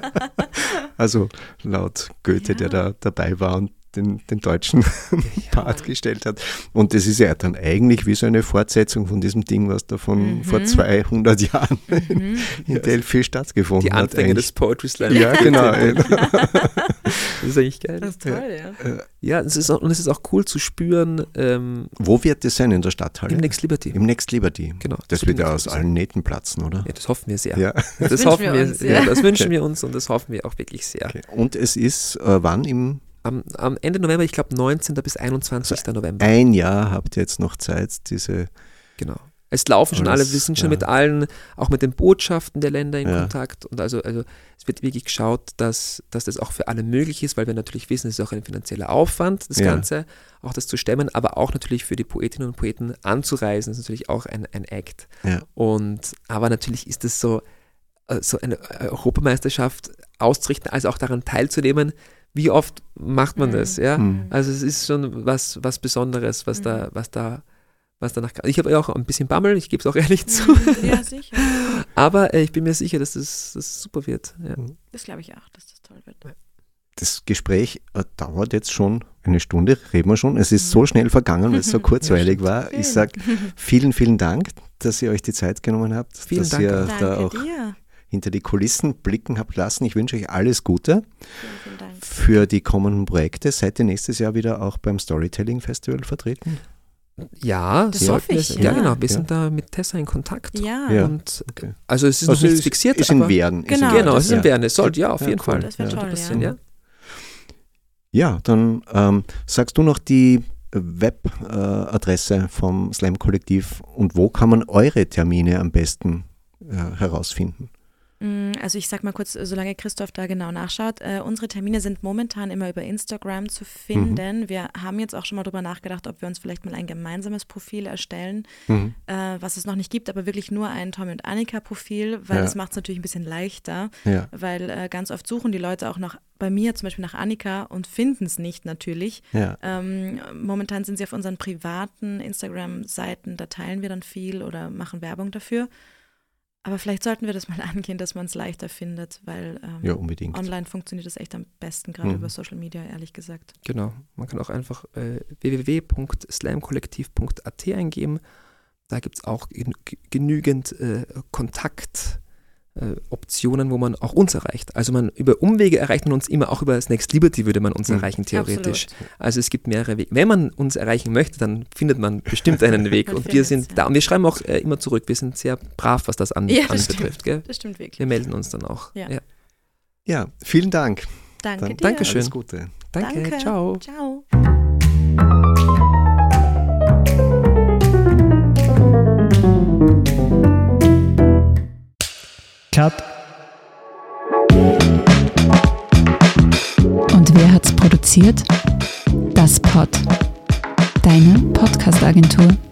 Also laut Goethe, der da dabei war und den deutschen Part gestellt hat. Und das ist ja dann eigentlich wie so eine Fortsetzung von diesem Ding, was da von vor 200 Jahren in Delphi stattgefunden hat. Die Anfänge des Poetry Slam. Ja, genau. Das ist eigentlich geil. Das ist toll, Ja, es ist auch cool zu spüren. Wo wird das sein in der Stadthalle? Im Next Liberty. Im Next Liberty. Genau. Das wird ja aus allen Nähten platzen, oder? Ja, das hoffen wir sehr. Ja. Das wünschen wir uns und das hoffen wir auch wirklich sehr. Okay. Und es ist wann am Ende November, ich glaube 19. bis 21. November. Ein Jahr habt ihr jetzt noch Zeit, Genau. Es laufen schon alle, wir sind schon mit allen, auch mit den Botschaften der Länder in Kontakt. Und also es wird wirklich geschaut, dass das auch für alle möglich ist, weil wir natürlich wissen, es ist auch ein finanzieller Aufwand, das Ganze, auch das zu stemmen, aber auch natürlich für die Poetinnen und Poeten anzureisen, ist natürlich auch ein Act. Ja. Aber natürlich ist es so eine Europameisterschaft auszurichten, also auch daran teilzunehmen. Wie oft macht man das? Ja? Also es ist schon was Besonderes, was danach kam. Ich habe ja auch ein bisschen Bammel, ich gebe es auch ehrlich zu. Ja, sicher. Aber ich bin mir sicher, dass das super wird. Ja. Das glaube ich auch, dass das toll wird. Das Gespräch dauert jetzt schon eine Stunde, reden wir schon. Es ist so schnell vergangen, weil es so kurzweilig war. Ich sage vielen, vielen Dank, dass ihr euch die Zeit genommen habt, vielen Dank. Ihr Danke da auch dir. Hinter die Kulissen blicken habt lassen. Ich wünsche euch alles Gute Vielen Dank. für die kommenden Projekte. Seid ihr nächstes Jahr wieder auch beim Storytelling Festival vertreten? Ja, das hoffe ich. Ja, genau. Wir sind da mit Tessa in Kontakt. Ja. Und also es ist noch nichts fixiert. Ist in Werden. Genau, es ist in Werden. Es sollte auf jeden Fall. Das wäre toll, passieren, ja. Ja, dann sagst du noch die Webadresse vom Slam-Kollektiv und wo kann man eure Termine am besten herausfinden? Also ich sag mal kurz, solange Christoph da genau nachschaut, unsere Termine sind momentan immer über Instagram zu finden. Wir haben jetzt auch schon mal drüber nachgedacht, ob wir uns vielleicht mal ein gemeinsames Profil erstellen, was es noch nicht gibt, aber wirklich nur ein Tommy und Annika Profil, weil das macht es natürlich ein bisschen leichter, weil ganz oft suchen die Leute auch noch bei mir zum Beispiel nach Annika und finden es nicht natürlich. Ja. Momentan sind sie auf unseren privaten Instagram-Seiten, da teilen wir dann viel oder machen Werbung dafür. Aber vielleicht sollten wir das mal angehen, dass man es leichter findet, weil unbedingt. Online funktioniert das echt am besten, gerade über Social Media, ehrlich gesagt. Genau, man kann auch einfach www.slamkollektiv.at eingeben. Da gibt es auch genügend Kontaktoptionen, wo man auch uns erreicht. Also über Umwege erreicht man uns immer, auch über das Next Liberty würde man uns erreichen, theoretisch. Absolut. Also es gibt mehrere Wege. Wenn man uns erreichen möchte, dann findet man bestimmt einen Weg. Und wir sind da. Und wir schreiben auch immer zurück. Wir sind sehr brav, was das anbetrifft. Gell? Das stimmt wirklich. Wir melden uns dann auch. Ja, vielen Dank. Danke dir. Dankeschön. Alles Gute. Danke. Ciao. Ciao. Cut. Und wer hat's produziert? Das Pod. Deine Podcast-Agentur.